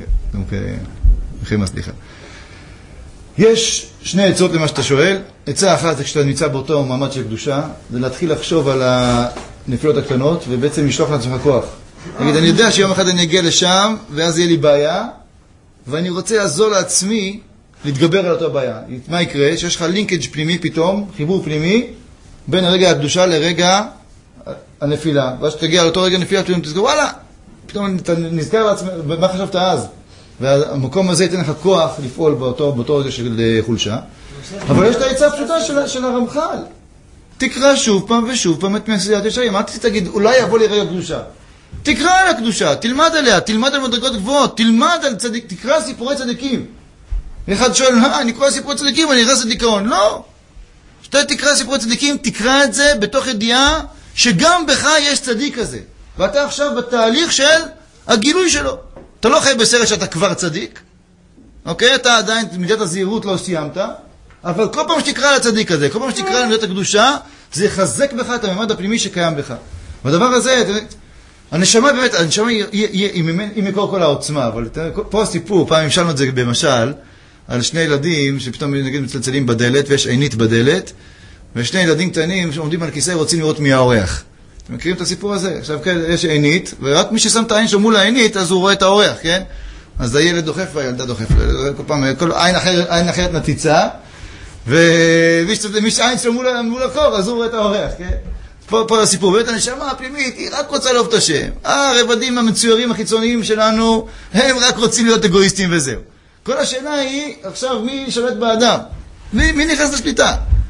לכם הסליחה. יש שני עצות למה שאתה שואל. עצה אחת זה כשאתה נמצא באותו מעמד של קדושה, זה להתחיל לחשוב על הנפילות הקטנות, ובעצם לשלוח לעצמך כוח. נגיד, אני יודע שיום אחד אני אגיע לשם, ואז יהיה לי בעיה, ואני רוצה לעזור לעצמי להתגבר על אותה בעיה. מה יקרה? שיש לך לינקג' פנימי פתאום, חיבור פנימי, בין הרגע הקדושה לרגע הנפילה. ואז שתגיע על אותו רגע הנפילה, פתאום תזכר, וואלה, פתאום אתה נזכר לעצמך, מה חשבת אז? והמקום הזה ייתן לך כוח לפעול באותו, באותו רגע של חולשה. אבל יש את העצה הפשוטה של, של הרמח"ל. תקרא שוב פעם ושוב פעם את מסילת ישרים. אל תגיד, אולי יבוא לי רגע קדושה. תקרא על הקדושה, תלמד עליה, תלמד על מדרגות גבוהות, תלמד על צדיק, תקרא סיפורי צדיקים. אחד שואל, אני קורא סיפורי צדיקים, אני נכנס לדיכאון. לא. שאתה תקרא סיפורי צדיקים, תקרא את זה בתוך ידיעה שגם בך יש צדיק כזה. ואתה עכשיו בתהליך של הגילוי שלו. אתה לא חי בסרט שאתה כבר צדיק, אוקיי? אתה עדיין, מידת הזהירות לא סיימת, אבל כל פעם שתקרא על הצדיק הזה, כל פעם שתקרא על מידת הקדושה, זה יחזק בך את הממד הפנימי שקיים בך. והדבר הזה, הנשמה באמת, הנשמה היא מקור כל העוצמה, אבל פה הסיפור, פעם המשלנו את זה במשל, על שני ילדים שפתאום נגיד מצלצלים בדלת, ויש עינית בדלת, ושני ילדים קטנים שעומדים על כיסא רוצים לראות מי האורח. אתם מכירים את הסיפור הזה? עכשיו כן, יש עינית, ורק מי ששם את העין שלו מול העינית, אז הוא רואה את האורח, כן? אז הילד דוחף והילדה דוחף, כל פעם, כל עין אחרת, עין אחרת נתיצה, ומי שהעין שלו מול, מול הקור, אז הוא רואה את האורח, כן? פה, פה הסיפור, באמת הנשמה הפנימית, היא רק רוצה לאהוב את השם. הרבדים המצוירים החיצוניים שלנו, הם רק רוצים להיות אגואיסטים וזהו. כל השאלה היא, עכשיו, מי שולט באדם? מי, מי נכנס לשליטה?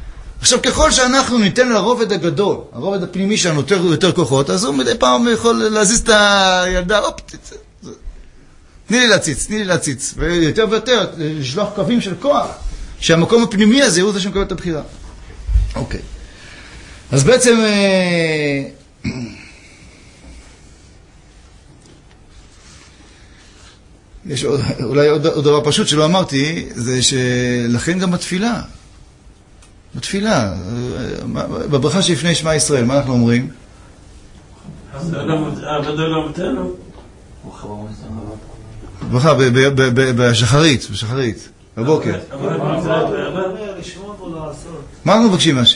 עכשיו, ככל שאנחנו ניתן לרובד הגדול, הרובד הפנימי שלנו יותר ויותר כוחות, אז הוא מדי פעם יכול להזיז את הילדה, אופ, תני לי להציץ, תני לי להציץ, ויותר ויותר לשלוח קווים של כוח, שהמקום הפנימי הזה הוא זה שמקבל את הבחירה. אוקיי. אז בעצם, יש עוד, אולי עוד, עוד דבר פשוט שלא אמרתי, זה שלכן גם בתפילה, בתפילה, בברכה שלפני שמע ישראל, מה אנחנו אומרים? ברכה, בשחרית, בשחרית, בבוקר. מה אנחנו מבקשים מהשם?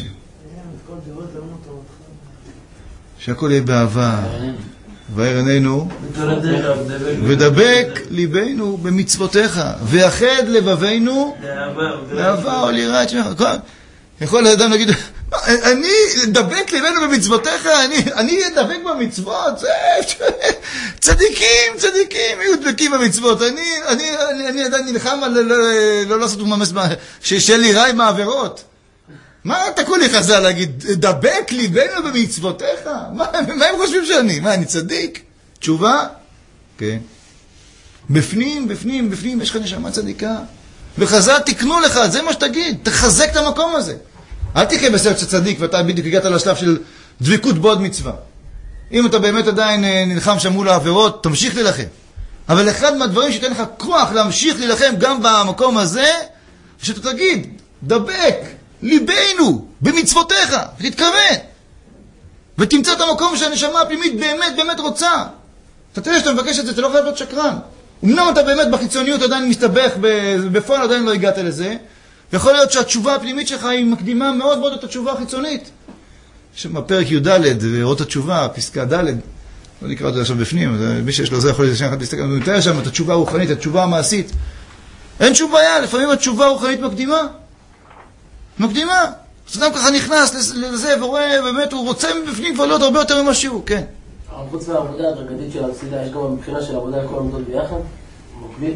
שהכל יהיה באהבה. ואר עינינו, ודבק ליבנו במצוותיך, ויחד לבבינו לאהבה או ליראה את שמך. יכול האדם להגיד, אני דבק ליבנו במצוותיך, אני אדבק במצוות, צדיקים, צדיקים, יהיו דבקים במצוות, אני עדיין נלחם על לא לעשות ממש, שיהיה לי רע עם העבירות. מה אתה כל חז"ל להגיד, דבק ליבנו במצוותיך? מה, מה הם חושבים שאני? מה, אני צדיק? תשובה? כן. בפנים, בפנים, בפנים, יש לך נשמה צדיקה. וחז"ל תקנו לך, זה מה שתגיד, תחזק את המקום הזה. אל תקרא בסרט שצדיק, ואתה בדיוק הגעת לשלב של דבקות בעוד מצווה. אם אתה באמת עדיין נלחם שם מול העבירות, תמשיך להילחם. אבל אחד מהדברים שייתן לך כוח להמשיך להילחם גם במקום הזה, שאתה תגיד, דבק ליבנו במצוותיך, תתכוון. ותמצא את המקום שהנשמה הפנימית באמת באמת רוצה. אתה תראה שאתה מבקש את זה, אתה לא חייב להיות שקרן. אמנם אתה באמת בחיצוניות עדיין מסתבך, בפועל עדיין לא הגעת לזה, ויכול להיות שהתשובה הפנימית שלך היא מקדימה מאוד מאוד את התשובה החיצונית. בפרק י' ד' ואות התשובה, פסקה ד', לא נקרא אותה עכשיו בפנים, מי שיש לו זה יכול להיות לשם אחד להסתכל, הוא מתאר שם את התשובה הרוחנית, את התשובה המעשית. אין שום בעיה, לפעמים התשובה הרוחנית מקדימה. מקדימה. אז אדם ככה נכנס לזה ורואה, באמת הוא רוצה מבפנים כבר להיות הרבה יותר ממה שהוא, כן. חוץ מהעבודה הדרגתית של המסילה, יש גם מבחינה של עבודה לכל עמדות ביחד? מקביל?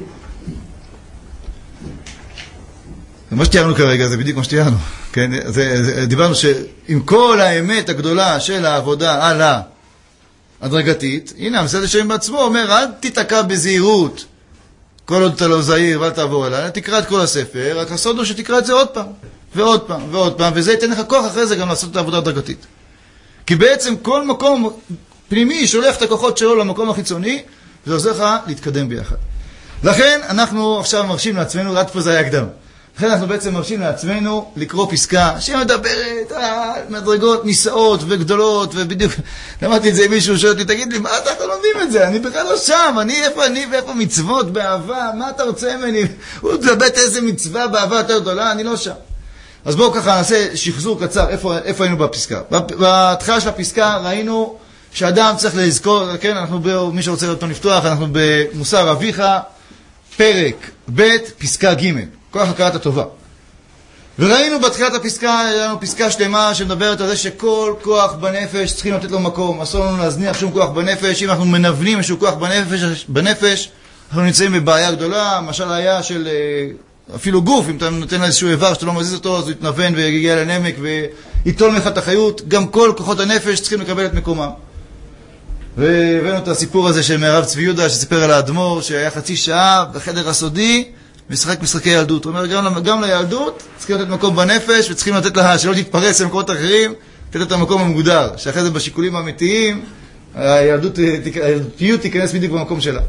מה שתיארנו כרגע, זה בדיוק מה שתיארנו. כן? זה, זה, דיברנו שעם כל האמת הגדולה של העבודה על ההדרגתית, הנה, המסעד השם בעצמו אומר, אל תתעקע בזהירות, כל עוד אתה לא זהיר, ואל תעבור עליי, תקרא את כל הספר, רק הסוד הוא שתקרא את זה עוד פעם, ועוד פעם, ועוד פעם, וזה ייתן לך כוח אחרי זה גם לעשות את העבודה הדרגתית. כי בעצם כל מקום פנימי שולח את הכוחות שלו למקום החיצוני, וזה עוזר לך להתקדם ביחד. לכן אנחנו עכשיו מרשים לעצמנו, רק פה זה היה קדם. לכן אנחנו בעצם מרשים לעצמנו לקרוא פסקה שמדברת על מדרגות נישאות וגדולות, ובדיוק למדתי את זה עם מישהו שואל אותי, תגיד לי, מה אתה לא לומדים את זה? אני בכלל לא שם, אני איפה אני ואיפה מצוות באהבה, מה אתה רוצה ממני? הוא תלבט איזה מצווה באהבה יותר גדולה, אני לא שם. אז בואו ככה נעשה שחזור קצר, איפה, איפה היינו בפסקה? בהתחלה של הפסקה ראינו שאדם צריך לזכור, כן, אנחנו, מי שרוצה אותו לפתוח, אנחנו במוסר אביך, פרק ב' פסקה ג', כוח הכרת הטובה. וראינו בתחילת הפסקה, היה לנו פסקה שלמה שמדברת על זה שכל כוח בנפש צריכים לתת לו מקום. אסור לנו להזניח שום כוח בנפש. אם אנחנו מנבנים איזשהו כוח בנפש, בנפש, אנחנו נמצאים בבעיה גדולה. משל היה של אפילו גוף, אם אתה נותן איזשהו איבר שאתה לא מזיז אותו, אז הוא יתנוון ויגיע לנמק ויתול לך את החיות. גם כל כוחות הנפש צריכים לקבל את מקומם. והבאנו את הסיפור הזה של מהרב צבי יהודה שסיפר על האדמו"ר שהיה חצי שעה בחדר הסודי משחק משחקי ילדות. הוא אומר, גם, גם לילדות צריכים לתת מקום בנפש וצריכים לתת לה שלא תתפרץ למקומות אחרים, לתת את המקום המוגדר, שאחרי זה בשיקולים האמיתיים הילדות, הילדותיות תיכנס בדיוק במקום שלה.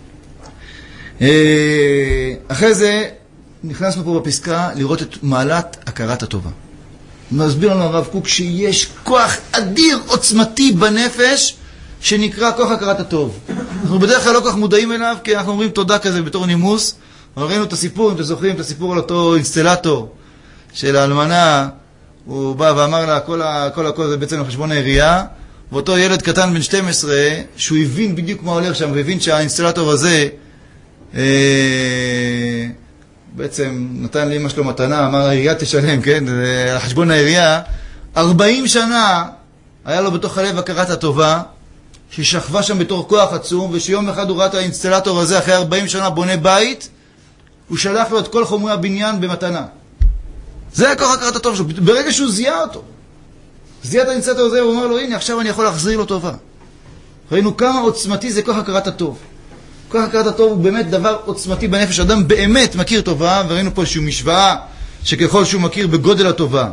אחרי זה נכנסנו פה בפסקה לראות את מעלת הכרת הטובה. מסביר לנו הרב קוק שיש כוח אדיר עוצמתי בנפש שנקרא כוח הכרת הטוב. אנחנו בדרך כלל לא כל כך מודעים אליו, כי אנחנו אומרים תודה כזה בתור נימוס. ראינו את הסיפור, אם אתם זוכרים את הסיפור על אותו אינסטלטור של האלמנה, הוא בא ואמר לה, כל הכל הכל זה בעצם לחשבון העירייה, ואותו ילד קטן בן שתים עשרה, שהוא הבין בדיוק מה הולך שם, והבין שהאינסטלטור הזה אה, בעצם נתן לאמא שלו מתנה, אמר העירייה תשלם, כן, על חשבון העירייה, ארבעים שנה היה לו בתוך הלב הכרת הטובה, ששכבה שם בתור כוח עצום, ושיום אחד הוא ראה את האינסטלטור הזה, אחרי ארבעים שנה בונה בית, הוא שלח לו את כל חומרי הבניין במתנה. זה הכוח הכרת הטוב שלו. ברגע שהוא זיהה אותו, זיהה את האינסטר הזה, הוא אומר לו, הנה, עכשיו אני יכול להחזיר לו טובה. ראינו כמה עוצמתי זה כוח הכרת הטוב. כוח הכרת הטוב הוא באמת דבר עוצמתי בנפש. אדם באמת מכיר טובה, וראינו פה איזושהי משוואה, שככל שהוא מכיר בגודל הטובה,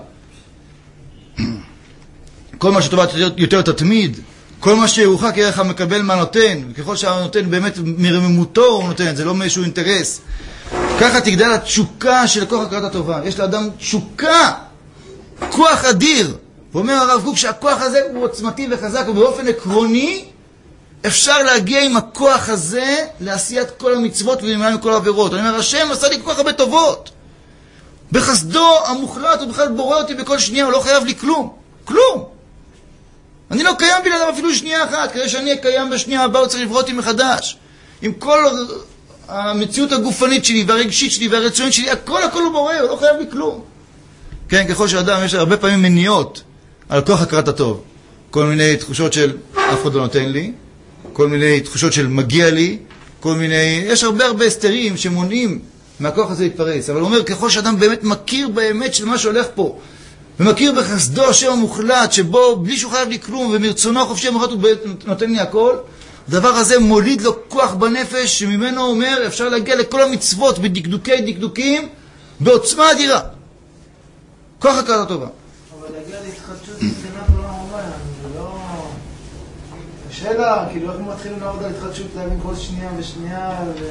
כל מה שטובה יותר תתמיד, כל מה שירוחק ערך המקבל מה נותן, וככל שהנותן באמת מרממותו הוא נותן, זה לא מאיזשהו אינטרס. ככה תגדל התשוקה של כוח הכרת הטובה. יש לאדם תשוקה, כוח אדיר. ואומר הרב קוק שהכוח הזה הוא עוצמתי וחזק, ובאופן עקרוני אפשר להגיע עם הכוח הזה לעשיית כל המצוות ולמנוע מכל העבירות. אני אומר, השם עשה לי כל כך הרבה טובות. בחסדו המוחלט הוא בכלל בורא אותי בכל שנייה, הוא לא חייב לי כלום. כלום. אני לא קיים בלעדיו אפילו שנייה אחת. כדי שאני אהיה קיים בשנייה הבאה הוא צריך לברוא אותי מחדש. עם כל המציאות הגופנית שלי והרגשית שלי והרצונית שלי, הכל הכל הוא בורא, הוא לא חייב לי כלום. כן, ככל שאדם יש הרבה פעמים מניעות על כוח הכרת הטוב. כל מיני תחושות של אף אחד לא נותן לי, כל מיני תחושות של מגיע לי, כל מיני, יש הרבה הרבה הסתרים שמונעים מהכוח הזה להתפרס. אבל הוא אומר, ככל שאדם באמת מכיר באמת של מה שהולך פה, ומכיר בחסדו השם המוחלט, שבו בלי שהוא חייב לי כלום, ומרצונו החופשי המוחלט הוא נותן לי הכל, הדבר הזה מוליד לו כוח בנפש, שממנו אומר, אפשר להגיע לכל המצוות בדקדוקי דקדוקים, בעוצמה אדירה. כוח הכרת הטובה. אבל להגיע להתחדשות מבחינת עולם הבא, זה לא... השאלה, כאילו איך מתחילים לעבוד על התחדשות, להבין כל שנייה ושנייה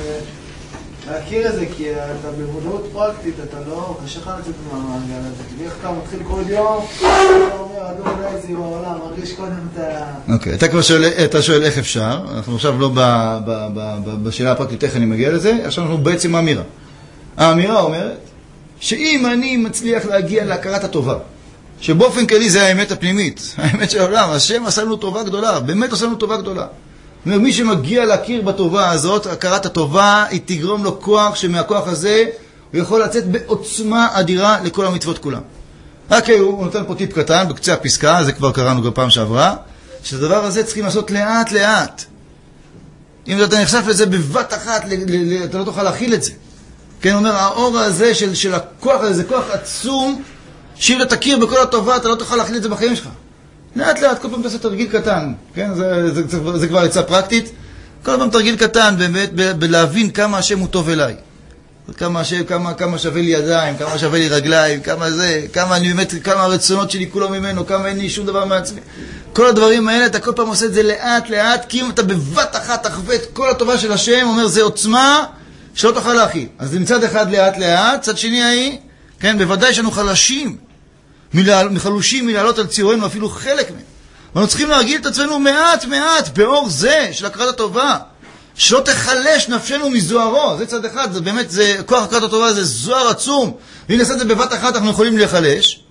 ולהכיר את זה, כי אתה במודעות פרקטית, אתה לא... קשה לך לצאת מהמעגל הזה, כי איך אתה מתחיל כל יום, אתה אומר, אדום עדיין זה בעולם, מרגיש קודם את ה... אוקיי, אתה כבר שואל, אתה שואל איך אפשר, אנחנו עכשיו לא בשאלה הפרקטית איך אני מגיע לזה, עכשיו אנחנו בעצם האמירה. האמירה אומרת, שאם אני מצליח להגיע להכרת הטובה, שבאופן כללי זה האמת הפנימית, האמת של העולם, השם עשה לנו טובה גדולה, באמת עשה לנו טובה גדולה. מי שמגיע להכיר בטובה הזאת, הכרת הטובה, היא תגרום לו כוח, שמהכוח הזה הוא יכול לצאת בעוצמה אדירה לכל המצוות כולם. רק הוא נותן פה טיפ קטן, בקצה הפסקה, זה כבר קראנו גם פעם שעברה, שהדבר הזה צריכים לעשות לאט לאט. אם אתה נחשף לזה בבת אחת, אתה לא תוכל להכיל את זה. כן, אומר, האור הזה של, של הכוח הזה, זה כוח עצום, שאם אתה תכיר בכל הטובה, אתה לא תוכל להכיל את זה בחיים שלך. לאט לאט, כל פעם תעשה תרגיל קטן, כן, זה, זה, זה, זה כבר עצה פרקטית, כל פעם תרגיל קטן, באמת, ב, בלהבין כמה השם הוא טוב אליי. כמה השם, כמה, כמה שווה לי ידיים, כמה שווה לי רגליים, כמה זה, כמה אני באמת, כמה הרצונות שלי כולו ממנו, כמה אין לי שום דבר מעצמי. כל הדברים האלה, אתה כל פעם עושה את זה לאט לאט, כי אם אתה בבת אחת תחווה את כל הטובה של השם, אומר, זה עוצמה, שלא תוכל להכיל. אז מצד אחד לאט לאט, צד שני ההיא, כן, בוודאי שאנו חלשים, מחלושים מלעלות על ציורנו, אפילו חלק מהם. ואנחנו צריכים להרגיל את עצמנו מעט מעט, באור זה, של הכרת הטובה, שלא תחלש נפשנו מזוהרו. זה צד אחד, זה באמת, זה, כוח הכרת הטובה זה זוהר עצום, ואם נעשה את זה בבת אחת, אנחנו יכולים להחלש.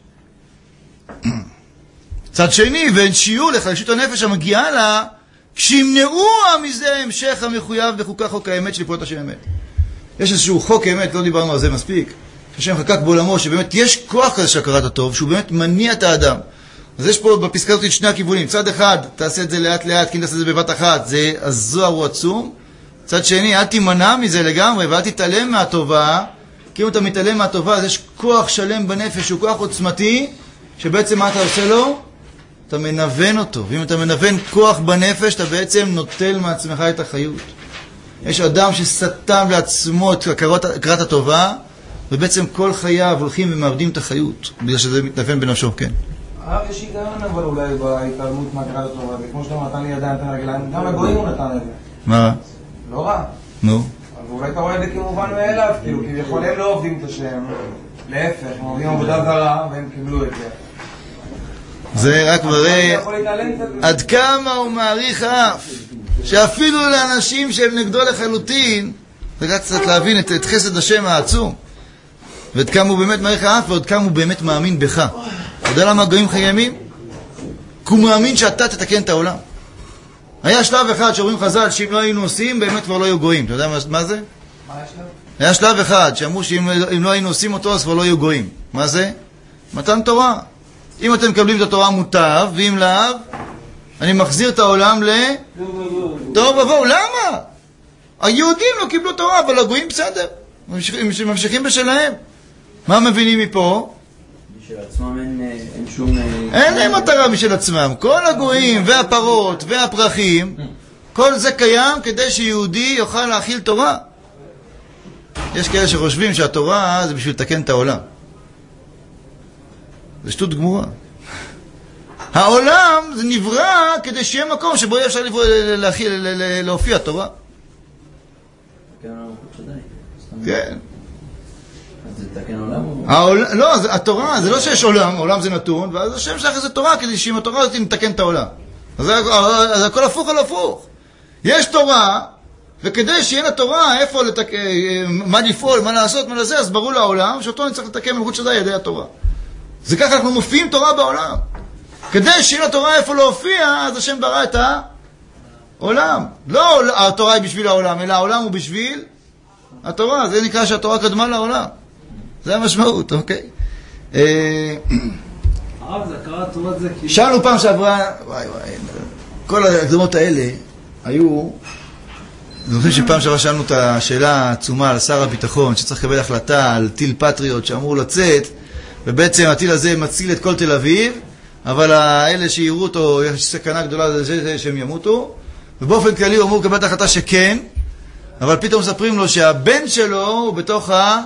צד שני, ואין שיעור לחלשות הנפש המגיעה לה, כשימנעו מזה המשך המחויב בחוקה חוק האמת של פעולת השם אמת. יש איזשהו חוק אמת, לא דיברנו על זה מספיק, השם חקק בעולמו, שבאמת יש כוח כזה של הכרת הטוב, שהוא באמת מניע את האדם. אז יש פה בפסקה הזאת את שני הכיוונים. צד אחד, תעשה את זה לאט לאט, כי אם תעשה את זה בבת אחת, זה הזוהר הוא עצום. צד שני, אל תימנע מזה לגמרי, ואל תתעלם מהטובה, כי אם אתה מתעלם מהטובה, אז יש כוח שלם בנפש, שהוא כוח עוצמתי, שבעצם מה אתה עושה לו? אתה מנוון אותו. ואם אתה מנוון כוח בנפש, אתה בעצם נוטל מעצמך את החיות. יש אדם שסתם לעצמו את הכרת הטובה, ובעצם כל חייו הולכים ומאבדים את החיות, בגלל שזה מתנוון בנפשו, כן. הרב, יש היגיון אבל אולי בהתעלמות מהכרת הטובה, וכמו שאתה נתן לי ידיים, נתן רגליים, גם הגויים הוא נתן את זה. מה רע? לא רע. נו. אבל אולי אתה רואה את זה כמובן מאליו, כאילו, כי יכול הם לא עובדים את השם, להפך, הם עובדים עבודה זרה, והם קיבלו את זה. זה רק מראה עד כמה הוא מעריך אף, שאפילו לאנשים שהם נגדו לחלוטין, זה רק קצת להבין את, את חסד השם העצום, ועד כמה הוא באמת מעריך אף, ועד כמה הוא באמת מאמין בך. אתה יודע למה הגויים חיימים? כי הוא מאמין שאתה תתקן את העולם. היה שלב אחד שאומרים חז"ל שאם לא היינו עושים, באמת כבר לא היו גויים. אתה יודע מה, מה זה? מה יש לו? היה שלב אחד שאמרו שאם לא היינו עושים אותו, אז כבר לא היו גויים. מה זה? מתן תורה. אם אתם מקבלים את התורה מוטב, ואם לאו, אני מחזיר את העולם ל... טוב, ובואו, למה? היהודים לא קיבלו תורה, אבל הגויים בסדר. הם ממשיכים בשלהם. מה מבינים מפה? של עצמם אין, אין שום... אין להם מטרה משל עצמם. כל הגויים והפרות והפרחים, כל זה קיים כדי שיהודי יוכל להכיל תורה. יש כאלה שחושבים שהתורה זה בשביל לתקן את העולם. זה שטות גמורה. העולם זה נברא כדי שיהיה מקום שבו יהיה אפשר להופיע תורה. כן. אז זה תקן עולם? לא, התורה, זה לא שיש עולם, העולם זה נתון, ואז השם שלך זה תורה כדי שעם התורה הזאת נתקן את העולם. אז הכל הפוך על הפוך. יש תורה, וכדי שיהיה לתורה איפה לתקן, מה לפעול, מה לעשות, מה לזה, אז ברור לעולם שאותו נצטרך לתקן מלכות שדי ידי התורה. זה ככה אנחנו מופיעים תורה בעולם. כדי שיהיה לתורה איפה להופיע, אז השם ברא את העולם. לא התורה היא בשביל העולם, אלא העולם הוא בשביל התורה. זה נקרא שהתורה קדמה לעולם. זה המשמעות, אוקיי? הרב, זה הקראת תורת זה כאילו... שאלנו פעם שעברה, וואי וואי, כל הקדמות האלה היו... אני חושב שפעם שעברה שאלנו את השאלה העצומה על שר הביטחון, שצריך לקבל החלטה על טיל פטריוט שאמור לצאת, ובעצם הטיל הזה מציל את כל תל אביב, אבל האלה שיראו אותו, יש סכנה גדולה לזה שהם ימותו, ובאופן כללי הוא אמור לקבל את ההחלטה שכן, אבל פתאום מספרים לו שהבן שלו הוא בתוך ה...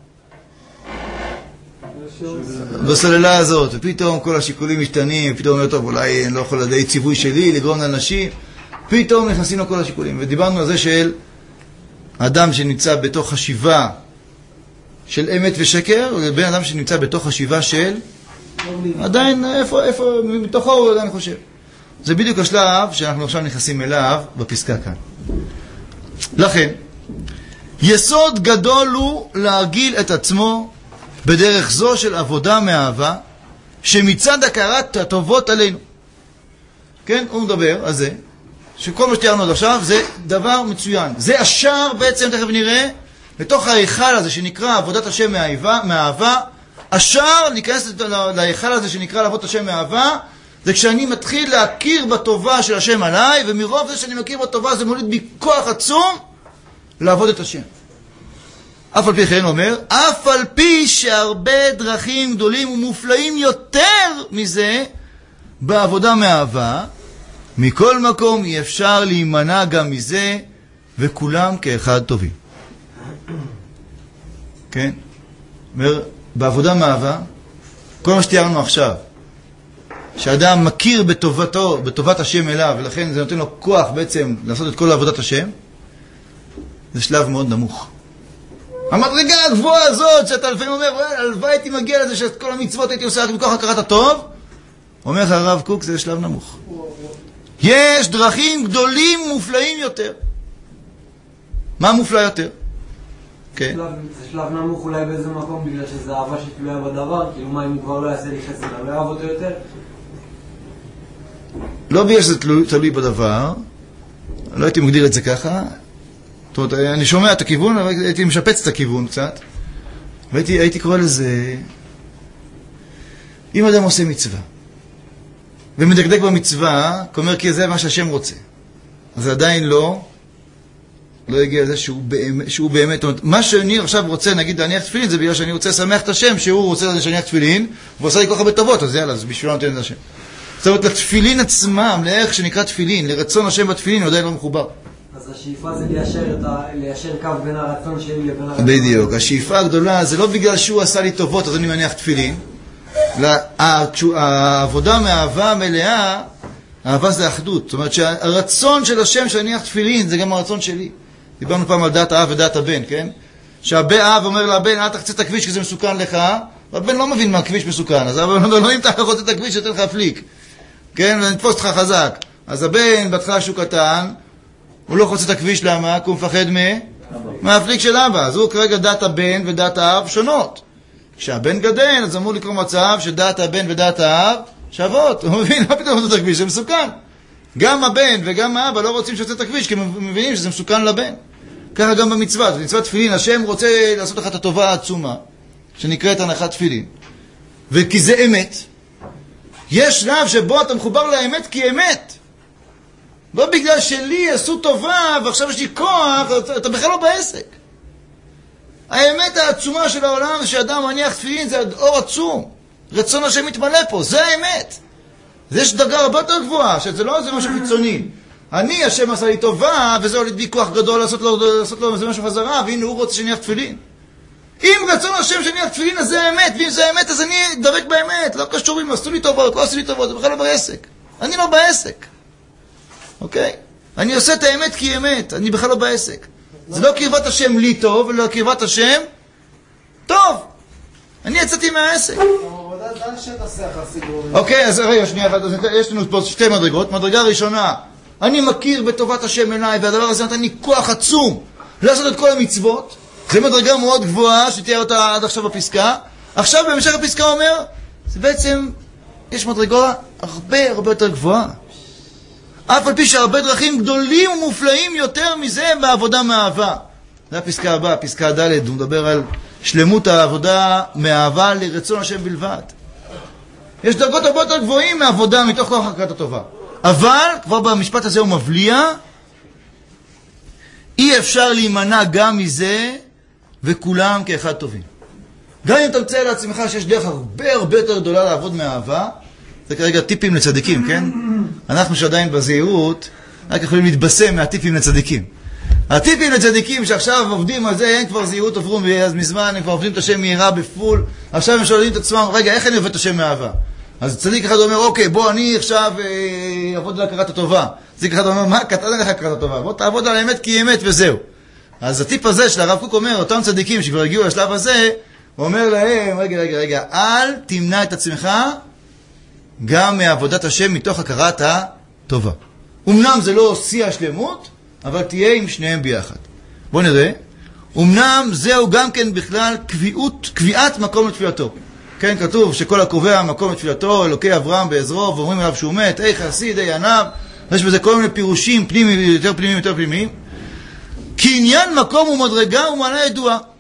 בסוללה הזאת, ופתאום כל השיקולים משתנים, ופתאום אומר טוב, אולי אני לא יכול לדעי ציווי שלי, לגרום לאנשים, פתאום נכנסים לו כל השיקולים. ודיברנו על זה של אדם שנמצא בתוך חשיבה של אמת ושקר, ובין אדם שנמצא בתוך חשיבה של עדיין, איפה, איפה, מתוכו הוא עדיין חושב. זה בדיוק השלב שאנחנו עכשיו נכנסים אליו בפסקה כאן. לכן, יסוד גדול הוא להרגיל את עצמו בדרך זו של עבודה מאהבה, שמצד הכרת הטובות עלינו. כן, הוא מדבר על זה, שכל מה שתיארנו עד עכשיו זה דבר מצוין. זה השער בעצם, תכף נראה, לתוך ההיכל הזה שנקרא עבודת השם מאהבה, מאהבה. השער להיכנס להיכל הזה שנקרא לעבוד השם מאהבה, זה כשאני מתחיל להכיר בטובה של השם עליי, ומרוב זה שאני מכיר בטובה זה מוליד בי כוח עצום לעבוד את השם. אף על פי כן אומר, אף על פי שהרבה דרכים גדולים ומופלאים יותר מזה בעבודה מאהבה, מכל מקום אי אפשר להימנע גם מזה, וכולם כאחד טובים. כן? אומר, בעבודה מאהבה, כל מה שתיארנו עכשיו, שאדם מכיר בטובתו, בטובת השם אליו, ולכן זה נותן לו כוח בעצם לעשות את כל עבודת השם, זה שלב מאוד נמוך. המדרגה הגבוהה הזאת, שאתה לפעמים אומר, הלוואי הייתי מגיע לזה שאת כל המצוות הייתי עושה רק מכוח הכרת הטוב, אומר לך הרב קוק, זה שלב נמוך. יש דרכים גדולים מופלאים יותר. מה מופלא יותר? כן. זה שלב נמוך אולי באיזה מקום, בגלל שזה אהבה שתלויה בדבר, כאילו מה אם הוא כבר לא יעשה לי חסד, לא יאהב אותו יותר? לא בגלל שזה תלוי בדבר, לא הייתי מגדיר את זה ככה. זאת אומרת, אני שומע את הכיוון, אבל הייתי משפץ את הכיוון קצת, והייתי הייתי קורא לזה, אם אדם עושה מצווה, ומדקדק במצווה, כלומר כי זה מה שהשם רוצה, אז עדיין לא, לא הגיע לזה שהוא באמת, שהוא באמת, מה שאני עכשיו רוצה, נגיד, להניח תפילין, זה בגלל שאני רוצה לשמח את השם, שהוא רוצה לזה שאני אניח תפילין, ועושה לי כל כך הרבה טובות, אז יאללה, אז בשבילו נותן את השם. זאת אומרת, לתפילין עצמם, לערך שנקרא תפילין, לרצון השם בתפילין, הוא עדיין לא מחובר. אז השאיפה זה ליישר, את ה... ליישר קו בין הרצון שלי לבין הרצון. בדיוק, השאיפה הגדולה זה לא בגלל שהוא עשה לי טובות, אז אני מניח תפילין. העבודה מאהבה מלאה, אהבה זה אחדות. זאת אומרת שהרצון של השם שאני אניח תפילין, זה גם הרצון שלי. דיברנו פעם על דעת האב ודעת הבן, כן? שהאב אומר לבן, אל תחצה את הכביש כי זה מסוכן לך, והבן לא מבין מה הכביש מסוכן, אז הבן אומר, לא אם אתה חוצה את הכביש, שתן לך פליק. כן? ונתפוס אותך חזק. אז הבן, בהתחלה שהוא קטן, הוא לא חוצה את הכביש, למה? כי הוא מפחד מהפליק של אבא. אז הוא כרגע דעת הבן ודעת האב שונות. כשהבן גדל, אז אמור לקרוא מצב שדעת הבן ודעת האב שוות. הוא מבין, מה פתאום חוצה את הכביש? זה מסוכן. גם הבן וגם האבא לא רוצים שחוצה את הכביש, כי הם מבינים שזה מסוכן לבן. ככה גם במצווה. במצוות תפילין, השם רוצה לעשות לך את הטובה העצומה, שנקראת הנחת תפילין. וכי זה אמת. יש שלב שבו אתה מחובר לאמת כי אמת. לא בגלל שלי עשו טובה ועכשיו יש לי כוח, אתה, אתה בכלל לא בעסק. האמת העצומה של העולם זה שאדם מניח תפילין, זה אור עצום. רצון השם מתמלא פה, זה האמת. יש דרגה הרבה יותר גבוהה, שזה לא זה משהו חיצוני. אני, השם עשה לי טובה, וזה הוליד בי כוח גדול לעשות לו, לעשות לו זה משהו חזרה, והנה הוא רוצה שניח תפילין. אם רצון השם שניח תפילין, אז זה האמת, ואם זה האמת, אז אני דבק באמת. לא קשור אם עשו לי טובות, לא עשו לי טובות, זה בכלל לא בעסק. אני לא בעסק. אוקיי? אני עושה את האמת כי אמת, אני בכלל לא בעסק. זה לא קרבת השם לי טוב, ולא קרבת השם טוב. אני יצאתי מהעסק. אוקיי, אז רגע, שנייה, יש לנו פה שתי מדרגות. מדרגה ראשונה, אני מכיר בטובת השם אליי, והדבר הזה נתן לי כוח עצום לעשות את כל המצוות. זו מדרגה מאוד גבוהה, שתהיה אותה עד עכשיו בפסקה. עכשיו, במשך הפסקה אומר, זה בעצם, יש מדרגה הרבה הרבה יותר גבוהה. אף על פי שהרבה דרכים גדולים ומופלאים יותר מזה בעבודה מאהבה. זה הפסקה הבאה, פסקה ד', הוא מדבר על שלמות העבודה מאהבה לרצון השם בלבד. יש דרגות הרבה יותר גבוהים מעבודה מתוך כוח הכרת הטובה. אבל, כבר במשפט הזה הוא מבליע, אי אפשר להימנע גם מזה, וכולם כאחד טובים. גם אם אתה מצא לעצמך שיש דרך הרבה הרבה יותר גדולה לעבוד מאהבה, זה כרגע טיפים לצדיקים, כן? אנחנו שעדיין בזהירות, רק יכולים להתבשם מהטיפים לצדיקים. הטיפים לצדיקים שעכשיו עובדים על זה, אין כבר זהירות עברו אז מזמן, הם כבר עובדים את השם מהירה בפול, עכשיו הם שואלים את עצמם, רגע, איך אני עובד את השם מאהבה? אז צדיק אחד אומר, אוקיי, בוא, אני עכשיו אה, אעבוד על הכרת הטובה. צדיק אחד אומר, מה? קטן לך הכרת הטובה. בוא תעבוד על האמת כי אמת וזהו. אז הטיפ הזה של הרב קוק אומר, אותם צדיקים שכבר הגיעו לשלב הזה, הוא אומר להם, רגע, רגע, רגע, אל תמנע את עצמך גם מעבודת השם מתוך הכרת הטובה. אמנם זה לא שיא השלמות, אבל תהיה עם שניהם ביחד. בוא נראה. אמנם זהו גם כן בכלל קביעות, קביעת מקום לתפילתו. כן, כתוב שכל הקובע מקום לתפילתו, אלוקי אברהם בעזרו, ואומרים עליו שהוא מת, אי חסיד, אי ענב. יש בזה כל מיני פירושים, פנימיים, יותר פנימיים, יותר פנימיים. כי עניין מקום ומדרגה ומעלה ידועה. הוא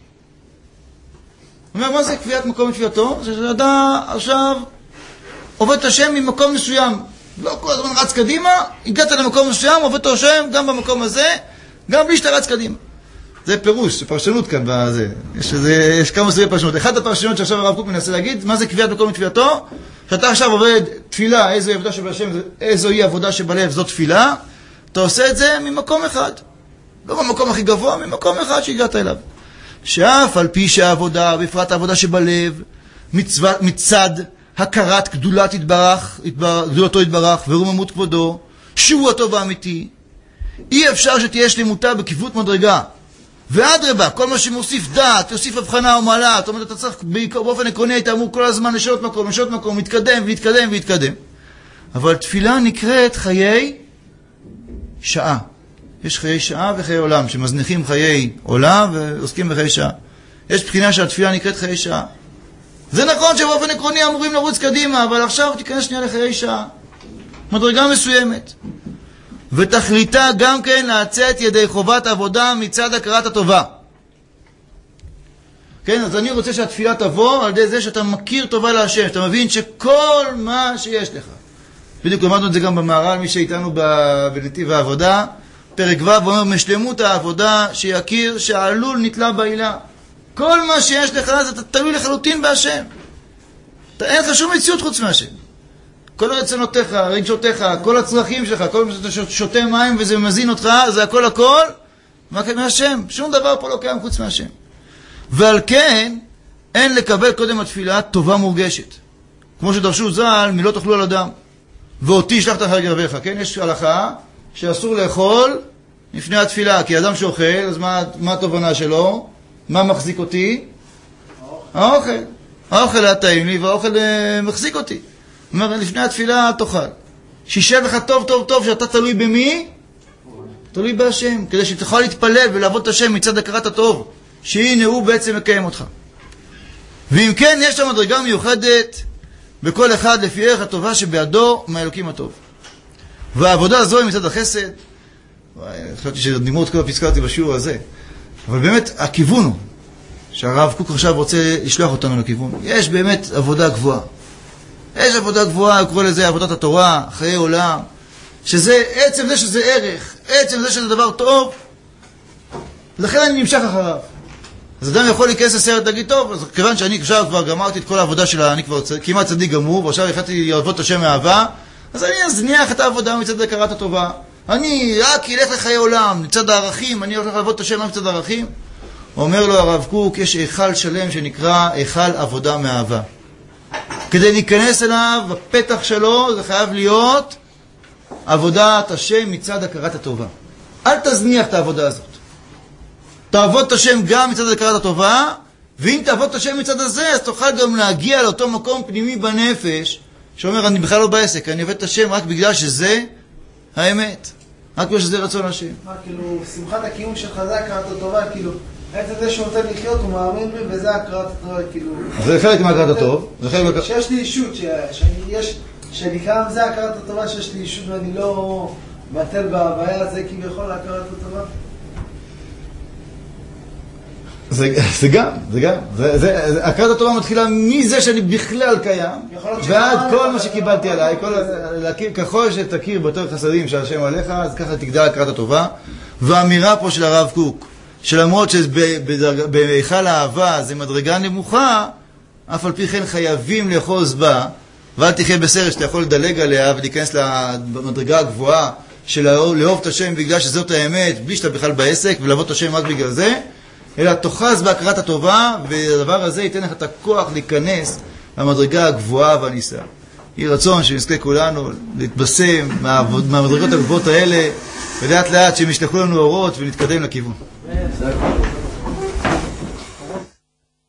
אומר, מה זה קביעת מקום לתפילתו? זה שאתה עכשיו עובד את השם ממקום מסוים. לא כל הזמן רץ קדימה, הגעת למקום מסוים, עובד את השם גם במקום הזה, גם בלי שאתה רץ קדימה. זה פירוש, פרשנות כאן בזה. יש, זה, יש כמה סביבי פרשנות. אחת הפרשנות שעכשיו הרב קוק מנסה להגיד, מה זה קביעת מקום לתפילתו? שאתה עכשיו עובד תפילה, איזו עבודה שבלשם, איזוהי עבודה שבלב, זו תפילה, אתה עושה את זה ממקום אחד. לא במקום הכי גבוה, ממקום אחד שהגעת אליו. שאף על פי שהעבודה, בפרט העבודה שבלב, מצווה, מצד הכרת גדולת התברך, גדולתו התברך, ורוממות כבודו, שהוא הטוב האמיתי, אי אפשר שתהיה שלמותה בכיוות מדרגה. ואדרבה, כל מה שמוסיף דעת, תוסיף הבחנה או מעלה, זאת אומרת, אתה צריך באופן עקרוני, היית אמור כל הזמן לשנות מקום, לשנות מקום, להתקדם ולהתקדם ולהתקדם. אבל תפילה נקראת חיי שעה. יש חיי שעה וחיי עולם, שמזניחים חיי עולם ועוסקים בחיי שעה. יש בחינה שהתפילה נקראת חיי שעה. זה נכון שבאופן עקרוני אמורים לרוץ קדימה, אבל עכשיו תיכנס שנייה לחיי שעה. מדרגה מסוימת. ותכליתה גם כן להצאת ידי חובת עבודה מצד הכרת הטובה. כן, אז אני רוצה שהתפילה תבוא על ידי זה שאתה מכיר טובה להשם, שאתה מבין שכל מה שיש לך. בדיוק למדנו את זה גם במהר"ל, מי שאיתנו בנתיב העבודה, פרק ו' ואומר, משלמות העבודה שיכיר שהעלול נתלה בעילה. כל מה שיש לך, אז אתה תלוי לחלוטין בהשם. אין לך שום מציאות חוץ מהשם. כל הרצונותיך, רגשותיך, כל הצרכים שלך, כל מה שאתה שותה מים וזה מזין אותך, זה הכל הכל מהשם. שום דבר פה לא קיים חוץ מהשם. ועל כן, אין לקבל קודם התפילה טובה מורגשת. כמו שדרשו ז"ל, מלא תאכלו על אדם. ואותי ישלחת אחרי גרביך. כן, יש הלכה שאסור לאכול לפני התפילה, כי אדם שאוכל, אז מה, מה התובנה שלו? מה מחזיק אותי? האוכל. האוכל היה טעים לי, והאוכל מחזיק אותי. אומר, לפני התפילה תאכל. שישב לך טוב טוב טוב שאתה תלוי במי? תלוי בהשם, כדי שתוכל להתפלל ולעבוד את השם מצד הכרת הטוב, שהנה הוא בעצם מקיים אותך. ואם כן, יש שם מדרגה מיוחדת בכל אחד לפי ערך הטובה שבידו מהאלוקים הטוב. והעבודה הזו היא מצד החסד. וואי, חשבתי שנגמור את כל הפסקה אותי בשיעור הזה. אבל באמת, הכיוון הוא שהרב קוק עכשיו רוצה לשלוח אותנו לכיוון. יש באמת עבודה גבוהה. יש עבודה גבוהה, הוא קורא לזה עבודת התורה, חיי עולם, שזה, עצם זה שזה ערך, עצם זה שזה דבר טוב, לכן אני נמשך אחריו. אז אדם יכול להיכנס לסרט, להגיד, טוב, אז כיוון שאני עכשיו כבר גמרתי את כל העבודה שלה, אני כבר כמעט צדיק גמור, ועכשיו החלטתי לעבוד את השם מאהבה, אז אני אזניח את העבודה מצד הכרת הטובה. אני רק אלך לחיי עולם, מצד הערכים, אני הולך לעבוד את השם מצד הערכים. אומר לו הרב קוק, יש היכל שלם שנקרא היכל עבודה מאהבה. כדי להיכנס אליו, בפתח שלו, זה חייב להיות עבודת השם מצד הכרת הטובה. אל תזניח את העבודה הזאת. תעבוד את השם גם מצד הכרת הטובה, ואם תעבוד את השם מצד הזה, אז תוכל גם להגיע לאותו מקום פנימי בנפש, שאומר, אני בכלל לא בעסק, אני עובד את השם רק בגלל שזה האמת. רק בגלל שזה רצון השם. מה, כאילו, שמחת הקיום שלך זה הכרת הטובה, כאילו, עצם זה שהוא נותן לחיות, הוא מאמין בי, וזה הכרת הטובה, כאילו... זה חלק מהכרת הטוב. שיש לי אישות, שנקרא זה הכרת הטובה, שיש לי אישות ואני לא בטל בהוויה הזה, כביכול להכרת הטובה. זה, זה גם, זה גם. זה, זה, הכרת הטובה מתחילה מזה שאני בכלל קיים, ועד כל מה שקיבלתי עליי, כל, להכיר, ככל שתכיר בתור חסדים של השם עליך, אז ככה תגדל הכרת הטובה. והאמירה פה של הרב קוק, שלמרות שבהיכל האהבה זה מדרגה נמוכה, אף על פי כן חייבים לאחוז בה, ואל תחיה בסרט שאתה יכול לדלג עליה ולהיכנס למדרגה הגבוהה של לאהוב את השם בגלל שזאת האמת, בלי שאתה בכלל בעסק, ולעבוד את השם רק בגלל זה, אלא תוחז בהכרת הטובה, והדבר הזה ייתן לך את הכוח להיכנס למדרגה הגבוהה והניסה. יהי רצון שנזכה כולנו להתבשם מהמדרגות הגבוהות האלה, ולאט לאט שהם ישלחו לנו אורות ונתקדם לכיוון.